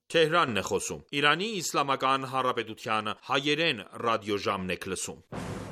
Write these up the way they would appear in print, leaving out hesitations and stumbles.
Թեհրանն է խոսում։ Իրանի Իսլամական Հանրապետության հայերեն ռադիոժամն եք լսում։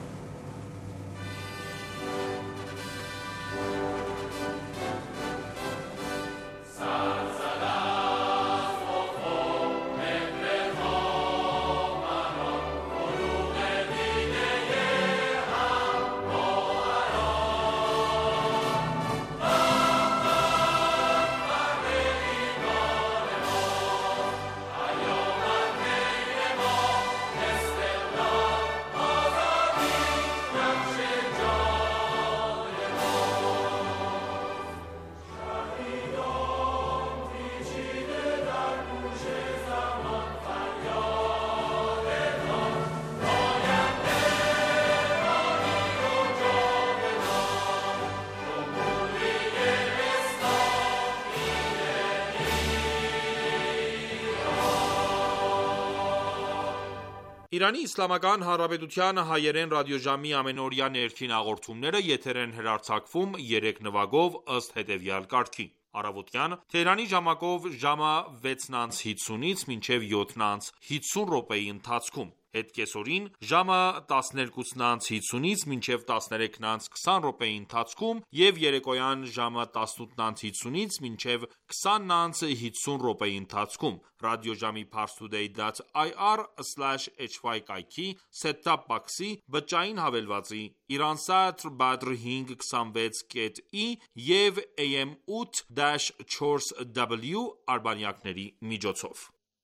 Իրանի Իսլամական Հանրապետության հայերեն ռադիոժամի ամենօրյա ներքին հաղորդումները եթեր են հեռարձակվում 3 նվագով ըստ հետևյալ կարգի. Առավոտյան Թեհրանի ժամակով ժամը 6:50-ից մինչև 7:50 րոպեի ընթացքում, հետ կեսօրին ժամը 12:50-ից մինչև 13:20 րոպեի ընթացքում եւ երեկոյան ժամը 18:50-ից մինչև 20:50 րոպեի ընթացքում ռադիոժամի parstoday.ir/hy կայքի set-top box-ի բջջային հավելվածի Iransat Badr 526.i եւ AM 8-4W արբանյակների միջոցով։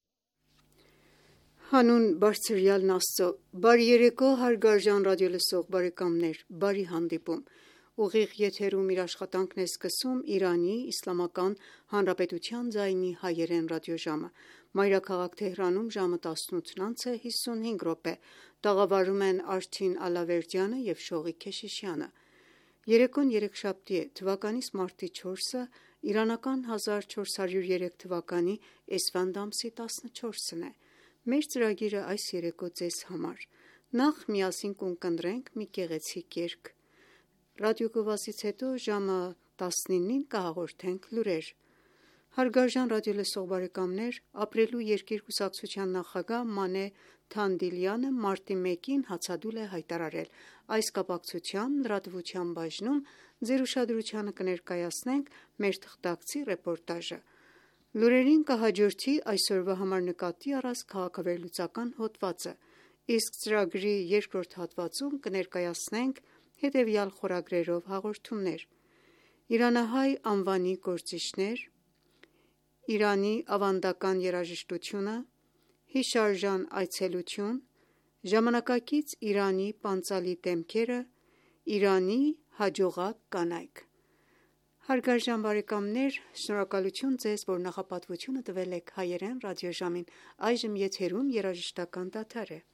Հանուն բարձրյալն Աստծո, բարի երեկո հարգարժան ռադիոլսող բարեկամներ, բարի հանդիպում։ Ուղիղ եթերում իր աշխատանքն է սկսում Իրանի Իսլամական Հանրապետության ձայնի հայերեն ռադիոժամը։ Մայրաքաղաք Թեհրանում ժամը 18:55 րոպե։ Տաղավարում են Արթին Ալավերդյանը եւ Շողիկ Քեշիշյանը։ Երեկոն երեքշաբթի է, թվականիս մարտի 4-ը, իրանական 1403 թվականի էսֆանդ ամսի 14-ն է։ Մեր ծրագիրը այս երեկո ձեզ համար։ Նախ միասին կընտրենք մի գեղեցիկ երգ։ Ռադիոգովազից հետո ժամը 19-ին կհաղորդենք լուրեր։ Հարգարժան ռադիոլսող բարեկամներ, ապրելու երկիր կուսակցության նախագահ Մանե Թանդիլյանը մարտի 1-ին հացադուլ է հայտարարել։ Այս կապակցությամբ լրատվության բաժնում ձեր ուշադրությանը կներկայացնենք մեր թղթակցի ռեպորտաժը։ Լուրերին կհաջորդի այսօրվա համար նկատի առած քաղաքավերլուծական հոդվածը, իսկ ծրագրի երկրորդ հատվածում կներկայացնենք հետևյալ խորագրերով հաղորդումներ. Իրանահայ անվանի գործիչներ, Իրանի ավանդական երաժշտությունը, հիշարժան այցելություն, ժամանակակից Իրանի պանծալի դեմքերը, Իրանի հաջողակ կանայք։ Հարգարժան բարեկամներ, շնորհակալություն ձեզ, որ նախապատվությունը տվել եք հայերեն ռադիոժամին։ Այժմ եթերում երաժշտական դադար է։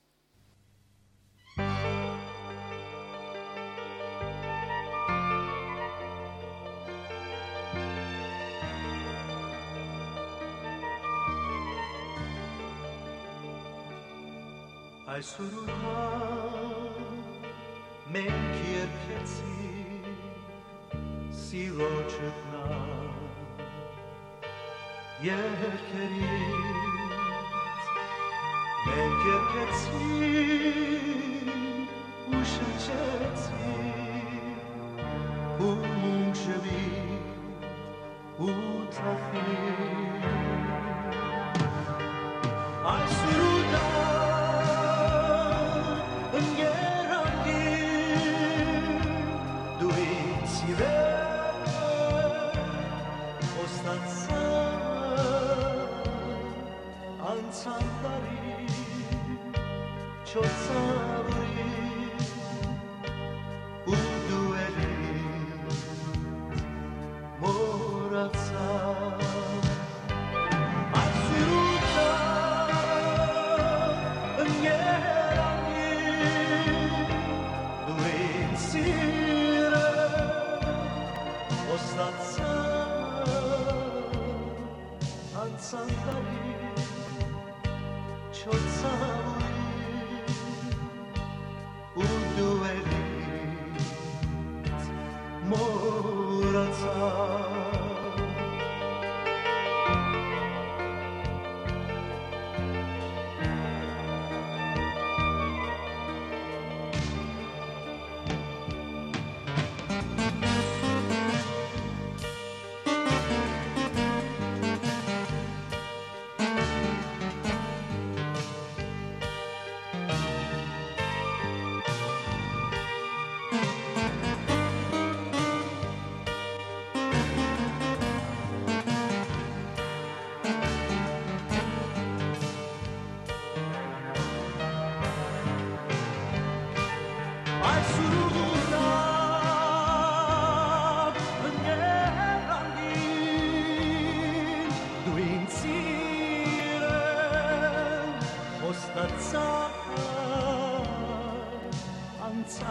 Այսօր մենք երկեցինք սիրո ճգնաժ երկերից մենք երկեցինք ու շնչեցինք ու մունջվինք ու թախինք այսօր Մորացա, այսուր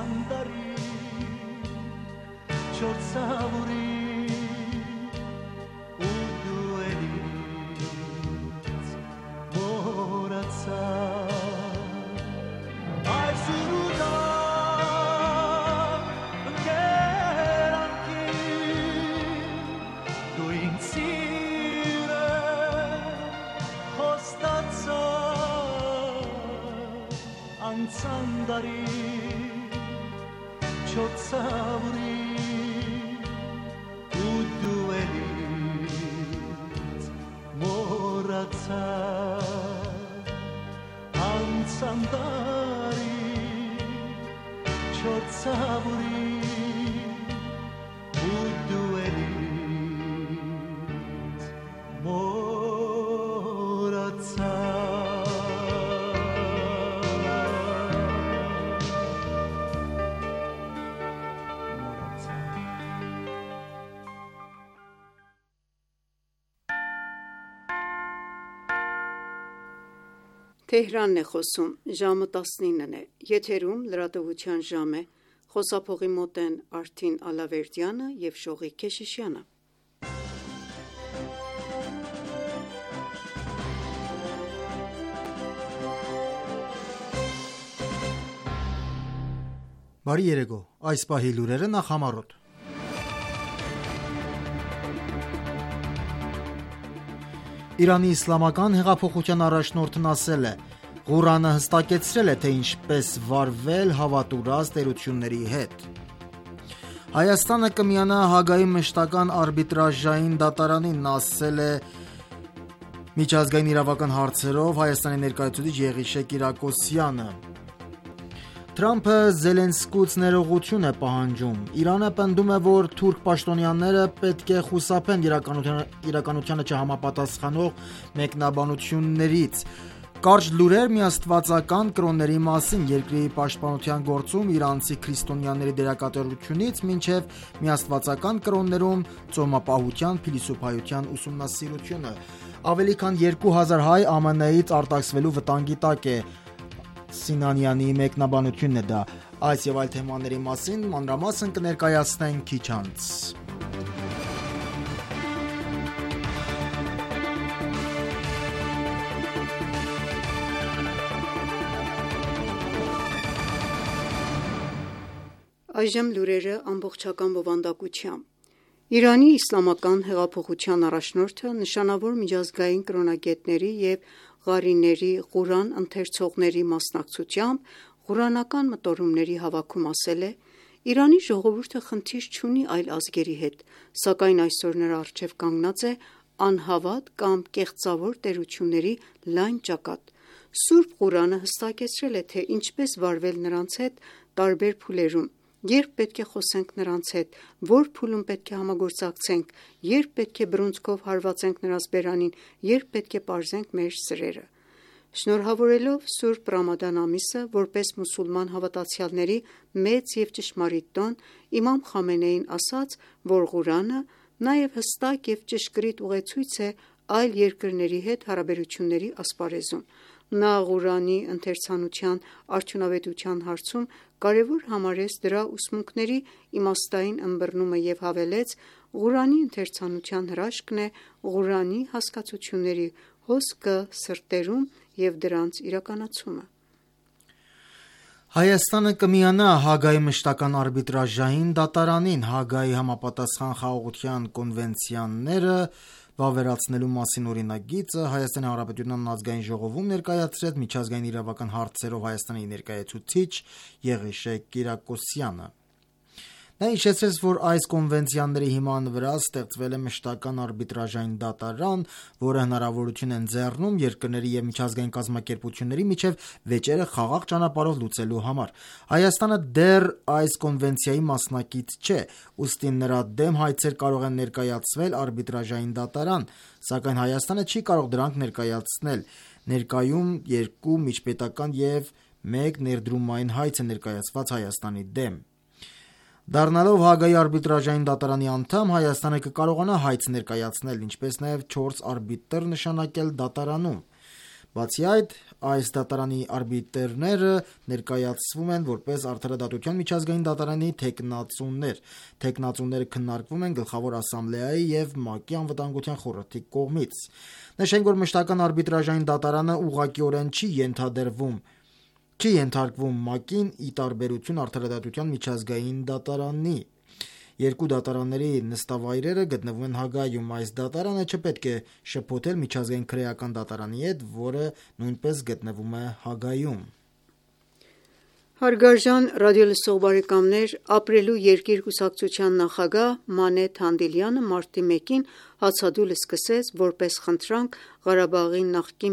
անցանդարի չորցավորի ու դու էլից մորացա այսուր ու դար ընկերանքի դու ինձ սիրել խոստացա անցանդարի չորցավորի ու դու էլից մորացա անցանդարի չորցավորի ու դու էլից մորացա Թեհրանն է խոսում, ժամը 19-ն է, եթերում լրատվության ժամ է, խոսափողի մոտ են Արթին Ալավերդյանը և Շողիկ Քեշիշյանը։ Բարի երեկո, այս պահի լուրերը նախ համառոտ։ Իրանի իսլամական հեղափոխության առաջնորդն ասել է. Ղուրանը հստակեցրել է, թե ինչպես վարվել հավատուրած տերությունների հետ։ Հայաստանը կմիանա Հաագայի մշտական արբիտրաժային դատարանին, ասել է միջազգային իրավական հարցերով Հայաստանի ներկայացուցիչ Եղիշե Կիրակոսյանը։ Թրամփը Զելենսկուց ներողություն է պահանջում։ Իրանը պնդում է, որ թուրք պաշտոնյաները պետք է խուսափեն իրականությանը չհամապատասխանող մեկնաբանություններից։ Կարճ լուրեր միաստվածական կրոնների մասին, երկրի պաշտպանության գործում իրանցի քրիստոնյաների դերակատարությունից մինչև միաստվածական կրոններում ծոմապահության փիլիսոփայության ուսումնասիրությունը։ Ավելի քան 2000 հայ ԱՄՆ-ից արտաքսվելու վտանգի տակ է։ Սինանյանի մեկնաբանությունն է դա։ Այս եւ այլ թեմաների մասին մանրամասն կներկայացնենք քիչ անց։ Այժմ լուրերը ամբողջական բովանդակությամբ։ Իրանի իսլամական հեղափոխության առաջնորդը նշանավոր միջազգային կրոնագետների և ղարիների, Ղուրան ընթերցողների մասնակցությամբ ղուրանական մտորումների հավաքում ասել է. «Իրանի ժողովուրդը խնդիր չունի այլ ազգերի հետ, սակայն այսօր նրա առջև կանգնած է անհավատ կամ կեղծավոր տերությունների լայն ճակատ։ Սուրբ Ղուրանը հստակեցրել է, թե ինչպես վարվել նրանց հետ տարբեր փուլերում, երբ պետք է խոսենք նրանց հետ, որ փուլում պետք է համագործակցենք, երբ պետք է բռունցքով հարվածենք նրանց բերանին, երբ պետք է պարզենք մեր սրերը»։ Շնորհավորելով Սուրբ Ռամադան ամիսը որպես մուսուլման հավատացյալների մեծ և ճշմարիտ տոն, Իմամ Խամենեին ասաց, որ Ղուրանը նաև հստակ և ճշգրիտ ուղեցույց է այլ երկրների հետ հարաբերությունների ասպարեզում։ Նա Ղուրանի ընթերցանության արդյունավետության հարցում կարևոր համարեց դրա ուսմունքների իմաստային ըմբռնումը և հավելեց. «Ղուրանի ընթերցանության հրաշքն է Ղուրանի հասկացությունների հոսքը սրտերում և դրանց իրականացումը»։ Հայաստանը կմիանա Հաագայի մշտական արբիտրաժային դատարանին։ Հաագայի համապատասխան խաղաղության կոնվենցիաները վավերացնելու մասին օրինագիծը Հայաստանի Հանրապետության Ազգային ժողովում ներկայացրեց միջազգային իրավական հարցերով Հայաստանի ներկայացուցիչ Եղիշե Կիրակոսյանը։ Նա հիշեցրեց, որ այս կոնվենցիաների հիման վրա ստեղծվել է մշտական արբիտրաժային դատարան, որը հնարավորություն է ընձեռնում երկրների և միջազգային կազմակերպությունների միջև վեճերը խաղաղ ճանապարհով լուծելու համար։ Հայաստանը դեռ այս կոնվենցիայի մասնակից չէ, ուստի նրա դեմ հայցեր կարող են ներկայացվել արբիտրաժային դատարան, սակայն Հայաստանը չի կարող դրանք ներկայացնել։ Ներկայում 2 միջպետական և 1 ներդրումային հայց է ներկայացված Հայաստանի դեմ։ Դառնալով Հաագայի արբիտրաժային դատարանի անդամ, Հայաստանը կկարողանա հայց ներկայացնել, ինչպես նաև 4 արբիտր նշանակել դատարանում։ Բացի այդ, այս դատարանի արբիտրները ներկայացվում են որպես Արդարադատության միջազգային դատարանի թեկնածուներ։ Թեկնածուները քննարկվում են Գլխավոր ասամբլեայի եւ ՄԱԿ-ի անվտանգության խորհրդի կողմից։ Նշենք, որ մշտական արբիտրաժային դատարանը ուղղակիորեն չի ենթարկվում ՄԱԿ-ին՝ ի տարբերություն Արդարադատության միջազգային դատարանի։ Երկու դատարանների նստավայրերը գտնվում են Հագայում։ Այս դատարանը չպետք է շփոթել միջազգային քրեական դատարանի հետ, որը նույնպես գտնվում է Հագայում։ Հարգարժան ռադիոլսող բարեկամներ, Ապրելու երկիր կուսակցության նախագահ Մանե Թանդիլյանը մարտի 1-ին հացադուլ սկսեց որպես խնդրանք Ղարաբաղի նախկին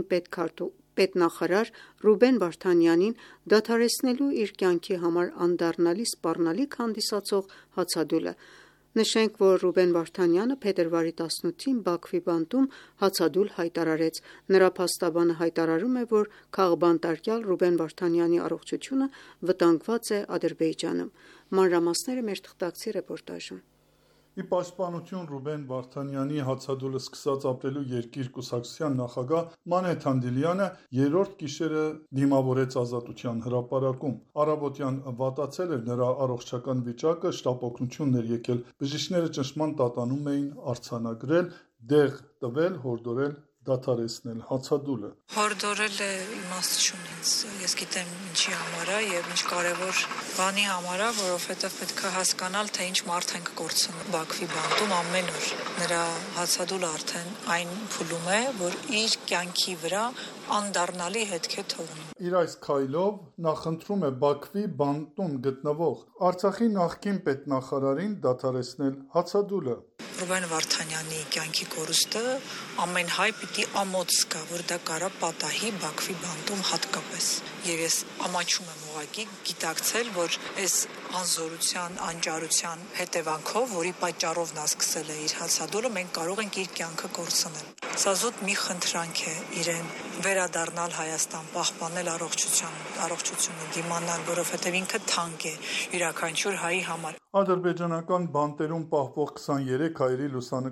պետնախարար Ռուբեն Վարդանյանին դադարեցնելու իր կյանքի համար անդառնալի սպառնալիք հանդիսացող հացադուլը։ Նշենք, որ Ռուբեն Վարդանյանը փետրվարի 18-ին Բաքվի բանտում հացադուլ հայտարարեց։ Նրա փաստաբանը հայտարարում է, որ քաղբանտարկյալ Ռուբեն Վարդանյանի առողջությունը վտանգված է Ադրբեջանում։ Մանրամասները մեր թղթակցի ռեպորտաժում։ Ի պաշտպանություն Ռուբեն Վարդանյանի հացադուլը սկսած Ապրելու երկիր կուսակցության նախագահ Մանե Թանդիլյանը երրորդ գիշերը դիմավորեց Ազատության հրապարակում։ Առավոտյան վատացել էր նրա առողջական վիճակը, շտապօգնությունն էր եկել, բժիշկները ճնշման տատանում էին արձանագրել, դեղ տվել, հորդորել դադարեցնել հացադուլը։ Հորդորել է իմաստ չունի, ես գիտեմ ինչի համար է եւ ինչ կարեւոր բանի համար է, որովհետեւ պետք է հասկանալ, թե ինչ մարդ ենք կորցնում Բաքվի բանտում ամեն օր։ Նրա հացադուլը արդեն այն փուլում է, որ իր կյանքի վրա անդառնալի հետք է թողնում։ Իր այս քայլով նա խնդրում է Բաքվի բանտում գտնվող Արցախի նախկին պետնախարարին դադարեցնել հացադուլը։ Ռուբեն Վարդանյանի կյանքի կորուստը ամեն հայ պիտի ամոթ զգա, որ դա կարա պատահի Բաքվի բանտում հատկապես։ Եվ ես ամաչում եմ ուղղակի գիտակցել, որ այս անզորության, անճարության հետևանքով, որի պատճառով նա սկսել է իր հացադուլը, մենք կարող ենք իր կյանքը կորցնել։ Սա զուտ մի խնդրանք է իրեն վերադառնալ Հայաստան, պահպանել առողջությունը դիմանալ, որովհետև ինքը թանկ է յուրաքանչյուր հայի համար։ Ադրբեջանական բանտերում պահվող 23 հայերի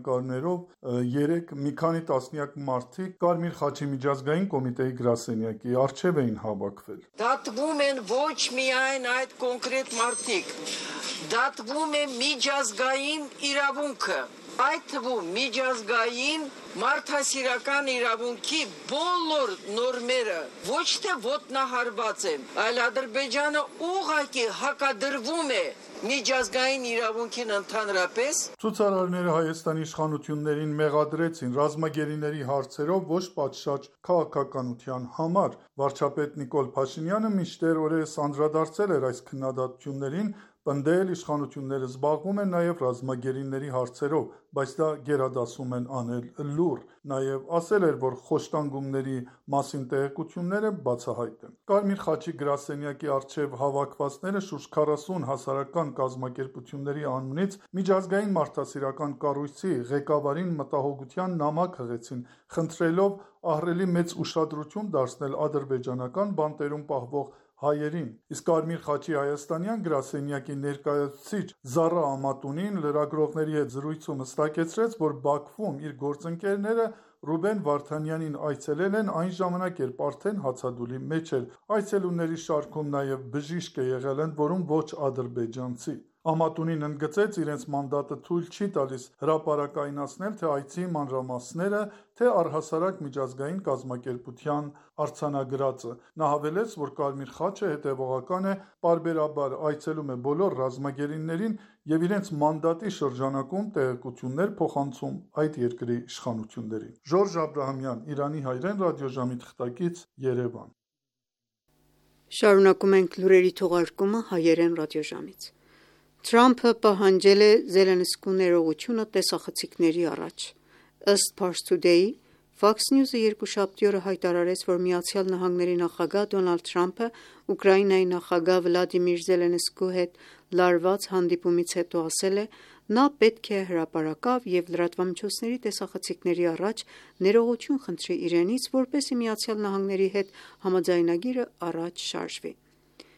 լուսանկարներով մի քանի տասնյակ մարդիկ Կարմիր խաչի միջազգային կոմիտեի գրասենյակի առջև էին հավաքվել։ Դատվում են ոչ միայն այդ կոնկրետ մարդիկ, դատվում է միջազգային իրավունքը, այդ թվում միջազգային մարդասիրական իրավունքի բոլոր նորմերը ոչ թե ոտնահարված են, այլ Ադրբեջանը ուղղակի հակադրվում է միջազգային իրավունքին ընդհանրապես։ Ցուցարարները Հայաստանի իշխանություններին մեղադրեցին ռազմագերիների հարցերով ոչ պատշաճ քաղաքականության համար։ Վարչապետ Նիկոլ Փաշինյանը մինչդեռ օրերս անդրադարձել էր այս քննադատություններին, պնդել իշխանությունները զբաղվում են նաև ռազմագերիների հարցերով, բայց դա գերադասում են անել լուռ։ Նաև ասել էր, որ խոշտանգումների մասին տեղեկությունները բացահայտ են։ Կարմիր խաչի գրասենյակի առջև հավաքվածները շուրջ 40 հասարակական կազմակերպությունների անունից միջազգային մարդասիրական կառույցի ղեկավարին մտահոգության նամակ հղեցին, խնդրելով ահռելի մեծ ուշադրություն դարձնել ադրբեջանական բանտերում պահվող հայերին։ Իսկ Կարմիր խաչի հայաստանյան գրասենյակի ներկայացուցիչ Զառա Ամատունին լրագրողների հետ զրույցում հստակեցրեց, որ Բաքվում իր գործընկերները Ռուբեն Վարդանյանին այցելել են այն ժամանակ, երբ արդեն հացադուլի մեջ էր։ Այցելուների շարքում նաև բժիշկ է եղել, որում ոչ ադրբեջանցի։ Ամատունին ընդգծեց, իրենց մանդատը թույլ չի տալիս հրապարակայնացնել թե այցի մանրամասները, թե առհասարակ միջազգային կազմակերպության արձանագրածը։ Նա հավելեց, որ Կարմիր խաչը հետևողական է, պարբերաբար այցելում է բոլոր ռազմագերիներին եւ իրենց մանդատի շրջանակում տեղեկություններ փոխանցում այդ երկրի իշխանություններին։ Ժորժ Աբրահամյան, Իրանի հայրեն ռադիոժամի թղթակից, Երևան։ Շարունակում ենք լուրերի թողարկումը հայերեն ռադիոժամից։ Թրամփը պահանջել է Զելենսկու ներողությունը տեսախցիկների առաջ։ Ըստ Pars Today-ի, Fox News-ը երկուշաբթի օրը հայտարարեց, որ ԱՄՆ նախագահ Դոնալդ Թրամփը Ուկրաինայի նախագահ Վլադիմիր Զելենսկու հետ լարված հանդիպումից հետո ասել է, նա պետք է հրապարակավ և լրատվամիջոցների տեսախցիկների առաջ ներողություն խնդրի իրենից, որպեսզի ԱՄՆ-ի հետ համաձայնագիրը առաջ շարժվի։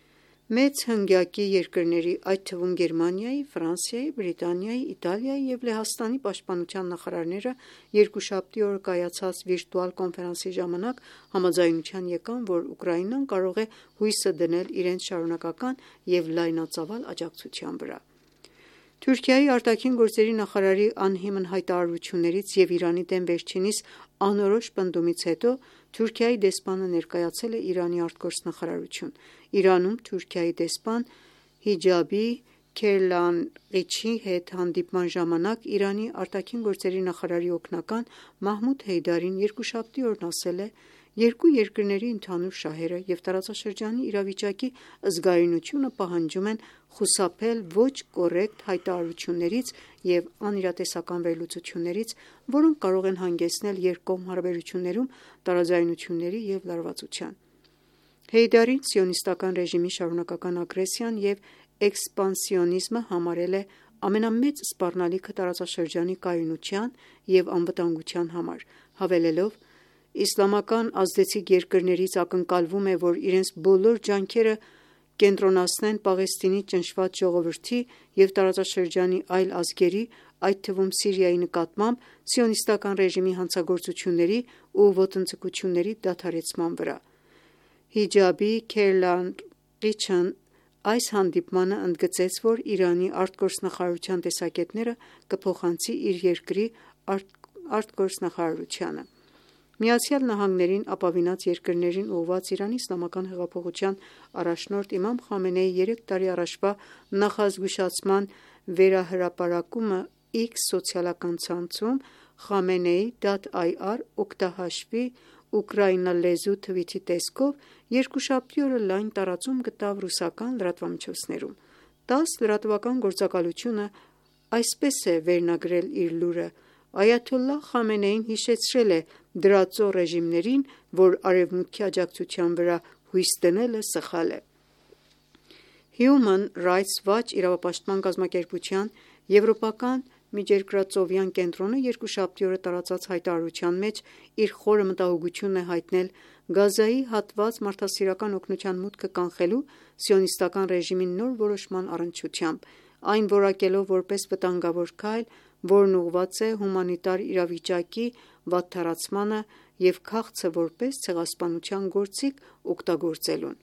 Մեծ հնգյակի երկրների, այդ թվում Գերմանիայի, Ֆրանսիայի, Բրիտանիայի, Իտալիայի և Լեհաստանի պաշտպանության նախարարները երկուշաբթի օրը կայացած վիրտուալ կոնֆերանսի ժամանակ համաձայնության եկան, որ Ուկրաինան կարող է հույսը դնել իրենց շարունակական և լայնածավալ աջակցության վրա։ Թուրքիայի արտաքին գործերի նախարարի անհիմն հայտարարություններից և Իրանի դեմ վերջինիս անորոշ պնդումից հետո Թուրքիայի դեսպանը ներկայացել է Իրանի արտգործնախարարություն։ Իրանում Թուրքիայի դեսպան Հիջաբի Քերմանլիչի հետ հանդիպման ժամանակ Իրանի արտաքին գործերի նախարարի օգնական Մահմուդ Հեյդարին երկուշաբթի օրն ասել է. «Երկու երկրների ընդհանուր շահերը և տարածաշրջանի իրավիճակի զգայունությունը պահանջում են խուսափել ոչ կոռեկտ հայտարարություններից և անիրատեսական վերլուծություններից, որոնք կարող են հանգեցնել երկկողմ հարաբերություններում տարաձայնությունների և լարվածության»։ Հեյդարին սիոնիստական ռեժիմի շարունակական ագրեսիան և էքսպանսիոնիզմը համարել է ամենամեծ սպառնալիքը տարածաշրջանի կայունության և անվտանգության համար, հավելելով. «Իսլամական ազդեցիկ երկրներից ակնկալվում է, որ իրենց բոլոր ջանքերը կենտրոնացնեն Պաղեստինի ճնշված ժողովրդի և տարածաշրջանի այլ ազգերի, այդ թվում Սիրիայի նկատմամբ սիոնիստական ռեժիմի հանցագործությունների ու ոտնձգությունների դադարեցման վրա»։ Հիջաբի Քերմանլիչն այս հանդիպմանը ընդգծեց, որ Իրանի արտգործնախարարության տեսակետները կփոխանցի իր երկրի արտգործնախարարությանը։ ԱՄՆ-ին ապավինած երկրներին ուղղված Իրանի իսլամական հեղափոխության առաջնորդ Իմամ Խամենեիի 3 տարի առաջվա նախազգուշացման վերահրապարակումը X սոցիալական ցանցում Khamenei.ir օգտահաշվի ուկրաինալեզու թվիթի տեսքով երկուշաբթի օրը լայն տարածում գտավ ռուսական լրատվամիջոցներում։ ՏԱՍՍ լրատվական գործակալությունը այսպես է վերնագրել իր լուրը. «Այաթոլլահ Խամենեին հիշեցրել է դրածո ռեժիմներին, որ Արևմուտքի աջակցության վրա հույս դնելը սխալ է»։ Human Rights Watch իրավապաշտպան կազմակերպության եվրոպական միջերկրածովյան կենտրոնը երկուշաբթի օրը տարածած հայտարարության մեջ իր խորը մտահոգությունն է հայտնել Գազայի հատված մարդասիրական օգնության մուտքը կանխելու սիոնիստական ռեժիմի նոր որոշման առնչությամբ, այն որակելով որպես վտանգավոր քայլ, որն ուղղված է հումանիտար իրավիճակի վատթարացմանը և քաղցը որպես ցեղասպանության գործիք օգտագործելուն։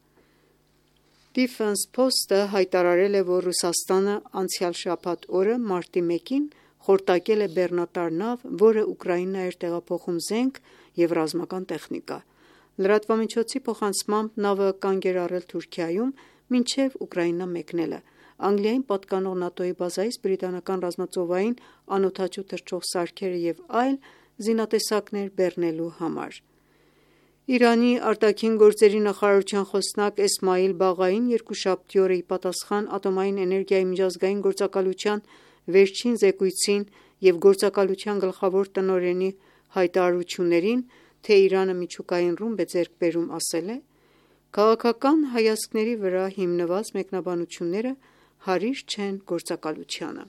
Defense Post-ը հայտարարել է, որ Ռուսաստանը անցյալ շաբաթ օրը մարտի 1-ին խորտակել է բեռնատար նավ, որը Ուկրաինա էր տեղափոխում զենք և ռազմական տեխնիկա։ Լրատվամիջոցի փոխանցմամբ նավը կանգ էր առել Թուրքիայում մինչև Ուկրաինա մեկնելը, Անգլիային պատկանող ՆԱՏՕ-ի բազայից բրիտանական ռազմածովային անօդաչու թռչող սարքերը և այլ զինատեսակներ բեռնելու համար։ Իրանի արտաքին գործերի նախարարության խոսնակ Էսմայիլ Բաղային երկուշաբթի օրը ի պատասխան Ատոմային էներգիայի միջազգային գործակալության վերջին զեկույցին և գործակալության գլխավոր տնօրենի հայտարարություններին, թե Իրանը միջուկային ռումբ է ձեռք բերում, ասել է. «Քաղաքական հայացքների վրա հիմնված մեկնաբանությունները հարիր չեն գործակալությանը»։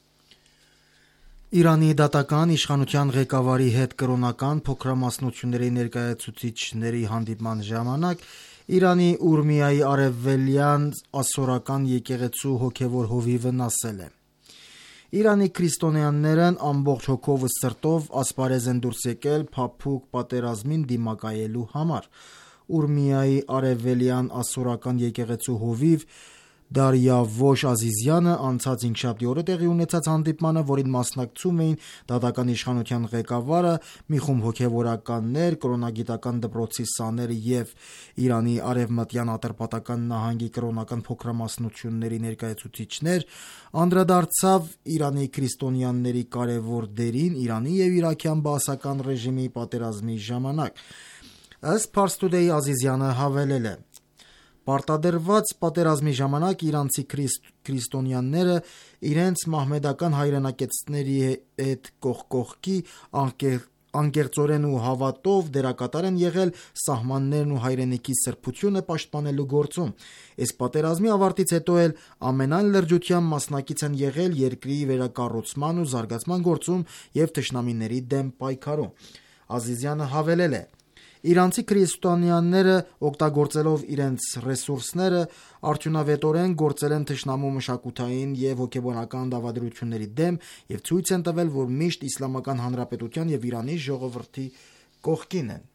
Իրանի դատական իշխանության ղեկավարի հետ կրոնական փոքրամասնությունների ներկայացուցիչների հանդիպման ժամանակ Իրանի Ուրմիայի արևելյան ասորական եկեղեցու հոգևոր հովիվն ասել է. «Իրանի քրիստոնյաներն ամբողջ հոգով ու սրտով ասպարեզ են դուրս եկել փափուկ պատերազմին դիմակայելու համար»։ Ուրմիայի արևելյան ասորական եկեղեցու հովիվ Դարյավոշ Ազիզյանը անցած հինգշաբթի օրը տեղի ունեցած հանդիպմանը, որին մասնակցում էին դատական իշխանության ղեկավարը, մի խումբ հոգևորականներ, կրոնագիտական դպրոցի սաներ և Իրանի արևմտյան Ատրպատական նահանգի կրոնական փոքրամասնությունների ներկայացուցիչներ, անդրադարձավ Իրանի քրիստոնյաների կարևոր դերին Իրանի և իրաքյան բաասական ռեժիմի պատերազմի ժամանակ։ Ըստ Pars Today Ազիզյանը հավելել է. «Պարտադրված պատերազմի ժամանակ իրանցի քրիստոնյաները իրենց մահմեդական հայրենակիցների հետ կողք կողքի անկեղծորեն ու հավատով դերակատար են եղել սահմաններն ու հայրենիքի սրբությունը պաշտպանելու գործում։ Այս պատերազմի ավարտից հետո էլ ամենայն լրջությամբ մասնակից են եղել երկրի վերակառուցման ու զարգացման գործում և թշնամիների դեմ պայքարում»։ Ազիզյանը հավելել է. Իրանցի քրիստոնյաները օգտագործելով իրենց ռեսուրսները արդյունավետորեն գործել են թշնամու մշակութային եւ հոգեբանական դավադրությունների դեմ եւ ցույց են տվել, որ միշտ Իսլամական Հանրապետության եւ Իրանի ժողովրդի կողքին են։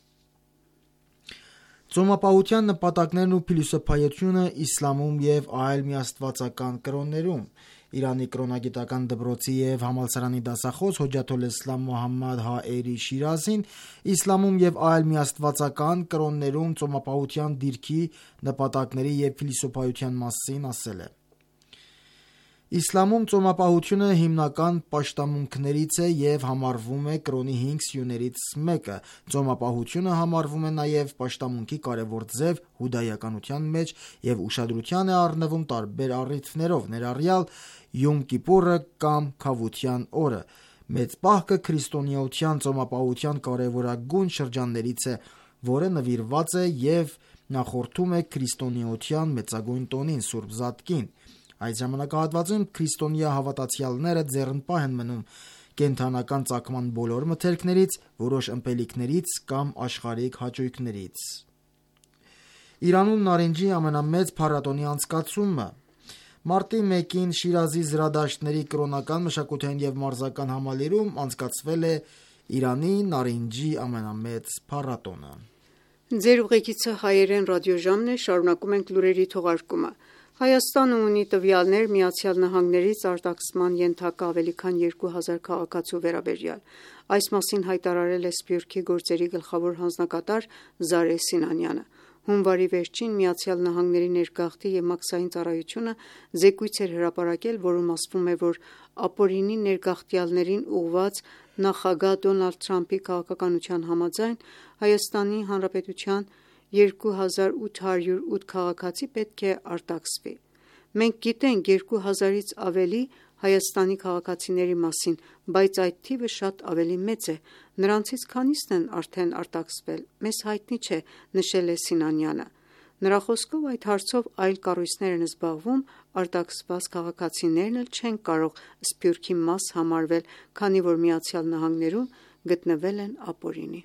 Ծոմապահության նպատակներն ու փիլիսոփայությունը իսլամում եւ այլ միաստվածական կրոններում։ Իրանի կրոնագիտական դպրոցի եւ համալսարանի դասախոս Հոջաթոլ Իսլամ Մոհամմադ Հաերի Շիրազին իսլամում եւ այլ միաստվածական կրոններում ծոմապահության դիրքի, նպատակների եւ փիլիսոփայության մասին ասել է. Իսլամում ծոմապահությունը հիմնական պաշտամունքներից է եւ համարվում է կրոնի 5 սյուներից մեկը։ Ծոմապահությունը համարվում է նաեւ պաշտամունքի կարևոր ձև հուդայականության մեջ եւ ուշադրության է առնվում տարբեր առիթներով, ներառյալ Յոմ Կիպուրը կամ Քավության օրը։ Մեծ պահքը քրիստոնեության ծոմապահության կարևորագույն շրջաններից է, որը նվիրված է եւ նախորդում է քրիստոնեության մեծագույն տոնին Սուրբ Զատկին։ Այս ժամանակահատվածում քրիստոնյա հավատացյալները ձեռնպահ են մնում կենդանական ծագման բոլոր մթերքներից, որոշ ըմպելիքներից կամ աշխարհիկ հաճույքներից։ Իրանում նարինջի ամենամեծ փառատոնի անցկացումը Մարտի 1-ին Շիրազի զրադաշտների կրոնական, մշակութային եւ մարզական համալիրում անցկացվել է Իրանի նարինջի ամենամեծ փառատոնը։ Ձեր ուղեկիցը հայերեն ռադիոժամն է, շարունակում ենք լուրերի թողարկումը։ Հայաստանը ունի տվյալներ ԱՄՆ-ից արտաքսման ենթակա ավելի քան 2000 քաղաքացու վերաբերյալ։ Այս մասին հայտարարել է Սփյուռքի գործերի գլխավոր հանձնակատար Զարե Սինանյանը։ Հունվարի վերջին ԱՄՆ-ի ներգաղթի և մաքսային ծառայությունը զեկույց էր հրապարակել, որում ասվում է, որ ապօրինի ներգաղթյալներին ուղղված նախագահ Դոնալդ Թրամփի քաղաքականության համաձայն Հայաստանի Հանրապետության 2808 քաղաքացի պետք է արտաքսվի։ Մենք գիտենք 2000-ից ավելի Հայաստանի քաղաքացիների մասին, բայց այդ թիվը շատ ավելի մեծ է։ Նրանցից քանիսն են արդեն արտաքսվել, մեզ հայտնի չէ, նշել է Սինանյանը։ Նրա խոսքով այդ հարցով այլ կառույցներ են զբաղվում, արտաքսված քաղաքացիներն էլ չեն կարող Սփյուռքի մաս համարվել, քանի որ ԱՄՆ-ում գտնվել են ապօրինի։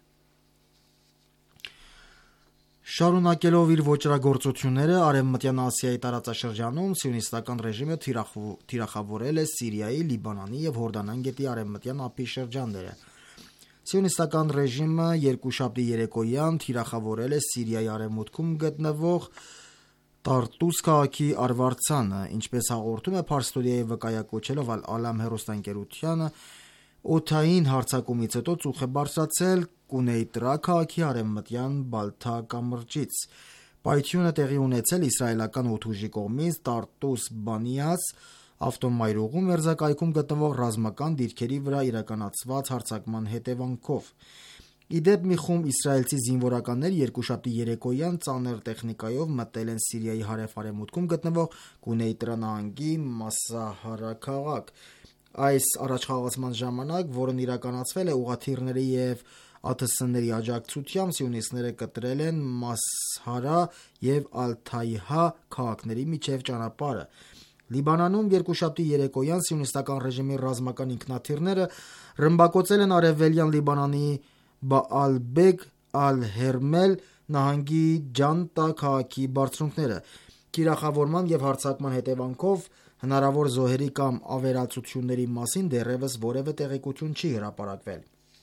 Շարունակելով իր ոճրագործությունները Արևմտյան Ասիայի տարածաշրջանում սիոնիստական ռեժիմը թիրախավորել է Սիրիայի, Լիբանանի եւ Հորդանան գետի արևմտյան ափի շրջանները։ Սիոնիստական ռեժիմը երկուշաբթի երեկոյան թիրախավորել է Սիրիայի արևմուտքում գտնվող Տարտուս քաղաքի արվարձանը, ինչպես հաղորդում է Փարստորիայի վկայակոչելով Ալ-Ալամ հեռուստաընկերությանը, օդային հարձակումից հետո ծուխ է բարձրացել Կունեյտրա քաղաքի արևմտյան Բալթա կամրջից։ Պայթյունը տեղի ունեցել իսրայելական օդուժի կողմից Տարտուս Բանիաս ավտոմայրուղում մերձակայքում գտնվող ռազմական դիրքերի վրա իրականացված հարձակման հետևանքով։ Իդեպ մի խումբ իսրայելցի զինվորականներ երկուշաբթի երեկոյան ծանր տեխնիկայով մտել են Սիրիայի հարավ-արևմուտքում գտնվող Կունեյտրա նահանգի Մասահարա քաղաք։ Այս առաջխաղացման ժամանակ, որն իրականացվել է ուղղաթիռների եւ ԱԹՍ-ների աջակցությամբ, սիոնիստները կտրել են Մասհարա եւ Ալ-Թայհա քաղաքների միջև ճանապարհը։ Լիբանանում երկուշաբթի երեկոյան սիոնիստական ռեժիմի ռազմական ինքնաթիռները ռմբակոծել են արևելյան Լիբանանի Բաալ-Բեգ Ալ-Հերմել նահանգի Ջանտա քաղաքի բարձունքները։ Թիրախավորման եւ հարձակման հետևանքով հնարավոր զոհերի կամ ավերածությունների մասին դեռևս որևէ տեղեկություն չի հրապարակվել։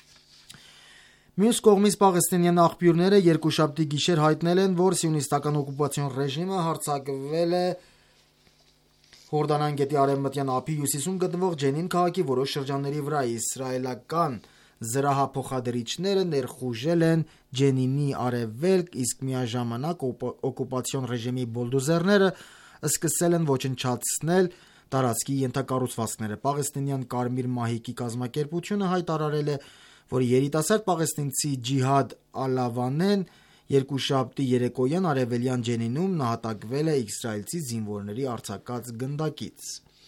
Մյուս կողմից պաղեստինյան աղբյուրները երկուշաբթի գիշեր հայտնել են, որ սիոնիստական օկուպացիոն ռեժիմը հարձակվել է Հորդանան գետի արևմտյան ափի հյուսիսում գտնվող Ջենին քաղաքի որոշ շրջանների վրա։ Իսրայելական զրահափոխադրիչները ներխուժել են Ջենինի արևելք, իսկ միաժամանակ օկուպացիոն ռեժիմի բուլդոզերները սկսել են ոչնչացնել տարածքի ենթակառուցվածքները։ Պաղեստինյան Կարմիր մահիկի կազմակերպությունը հայտարարել է, որ երիտասարդ պաղեստինցի Ջիհադ Ալավանեն երկուշաբթի երեկոյան արևելյան Ջենինում նահատակվել է իսրայելցի զինվորների արձակած գնդակից։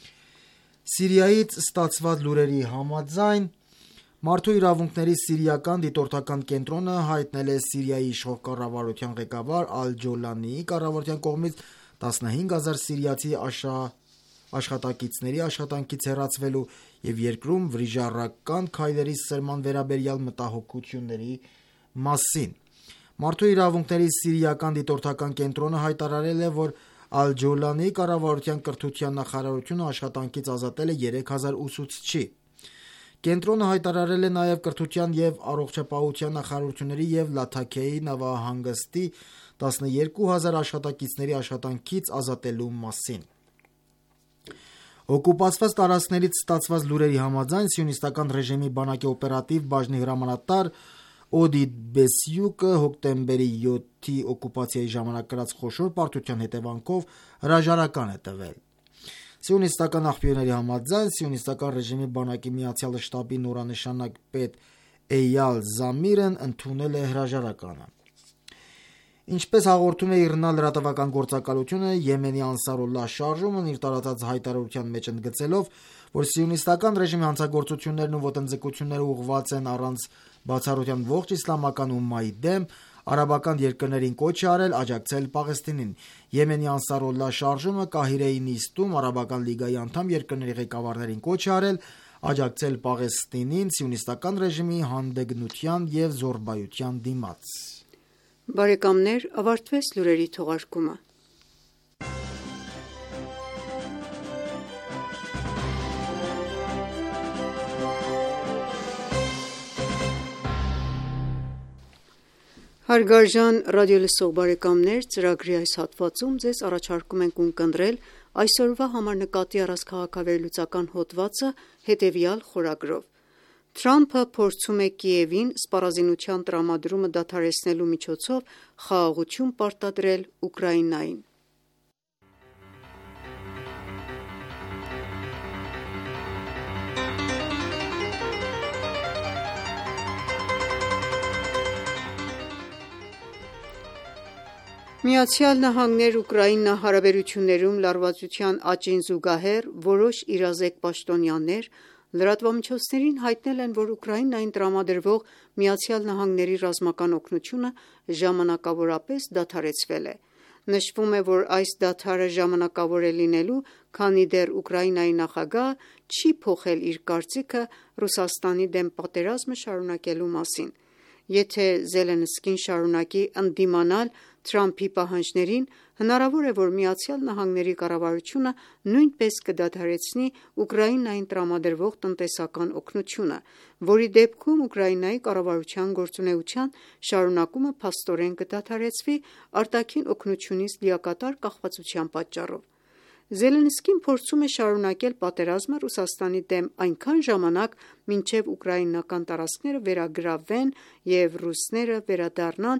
Սիրիայից ստացված լուրերի համաձայն Մարդու իրավունքների սիրիական դիտորդական կենտրոնը հայտնել է Սիրիայի իշխող կառավարության ղեկավար Ալ-Ջոլանիի կառավարության կողմից 15000 սիրիացի աշխատակիցների աշխատանքից հեռացվելու եւ երկրում վրիժառական քայլերի սրման վերաբերյալ մտահոգությունների մասին։ Մարդու իրավունքների սիրիական դիտորդական կենտրոնը հայտարարել է, որ Ալ-Ջոլանի կառավարության կրթության նախարարությունը աշխատանքից ազատել է 3000 ուսուցչի։ Կենտրոնը հայտարարել է նաև կրթության և առողջապահության նախարարությունների և Լաթաքեի նավահանգստի 12000 աշխատակիցների աշխատանքից ազատելու մասին։ Օկուպացված տարածքներից ստացված լուրերի համաձայն սիոնիստական ռեժիմի բանակի օպերատիվ բաժնի հրամանատար Օդի Բեսյուկը հոկտեմբերի 7-ի օկուպացիայի ժամանակ կրած խոշոր պարտության հետևանքով հրաժարական է տվել։ Սիոնիստական աղբյուրների համաձայն սիոնիստական ռեժիմի բանակի միացյալ շտաբի նորանշանակ պետ Էյալ Զամիրն ընդունել է հրաժարականը։ Ինչպես հաղորդում է ԻՌՆԱ լրատվական գործակալությունը, Եմենի Անսարոլլահ շարժումն իր տարածած հայտարարության մեջ ընդգծելով, որ սիոնիստական ռեժիմի հանցագործություններն ու ոտնձգությունները ուղղված են առանց բացառության ողջ իսլամական ումմայի դեմ, արաբական երկրներին կոչ է արել աջակցել Պաղեստինին։ Եմենի Անսարոլլահ շարժումը Կահիրեի նիստում Արաբական լիգայի անդամ երկրների ղեկավարներին կոչ է արել աջակցել Պաղեստինին սիոնիստական ռեժիմի հանդգնության և զոռբայության դիմաց։ Բարեկամներ, ավարտվեց լուրերի թողարկումը։ Հարգարժան ռադիոլսող բարեկամներ, ծրագրի այս հատվածում ձեզ առաջարկում ենք ունկնդրել այսօրվա համար նկատի առած քաղաքավերլուծական հոդվածը հետևյալ խորագրով. Թրամփը փորձում է Կիևին սպառազինության տրամադրումը դադարեցնելու միջոցով խաղաղություն պարտադրել Ուկրաինային։ ԱՄՆ-Ուկրաինա հարաբերություններում լարվածության աճին զուգահեռ որոշ իրազեկ պաշտոնյաներ լրատվամիջոցներին հայտնել են, որ Ուկրաինային տրամադրվող ԱՄՆ-ի ռազմական օգնությունը ժամանակավորապես դադարեցվել է։ Նշվում է, որ այս դադարը ժամանակավոր է լինելու, քանի դեռ Ուկրաինայի նախագահը չի փոխել իր կարծիքը Ռուսաստանի դեմ պատերազմը շարունակելու մասին։ Եթե Զելենսկին շարունակի ընդդիմանալ Թրամփի պահանջներին, հնարավոր է, որ ԱՄՆ կառավարությունը նույնպես կդադարեցնի Ուկրաինային տրամադրվող տնտեսական օգնությունը, որի դեպքում Ուկրաինայի կառավարության գործունեության շարունակումը փաստորեն կդադարեցվի արտաքին օգնությունից լիակատար կախվածության պատճառով։ Զելենսկին փորձում է շարունակել պատերազմը Ռուսաստանի դեմ այնքան ժամանակ, մինչև ուկրաինական տարածքները վերագրավվեն և ռուսները վերադառնան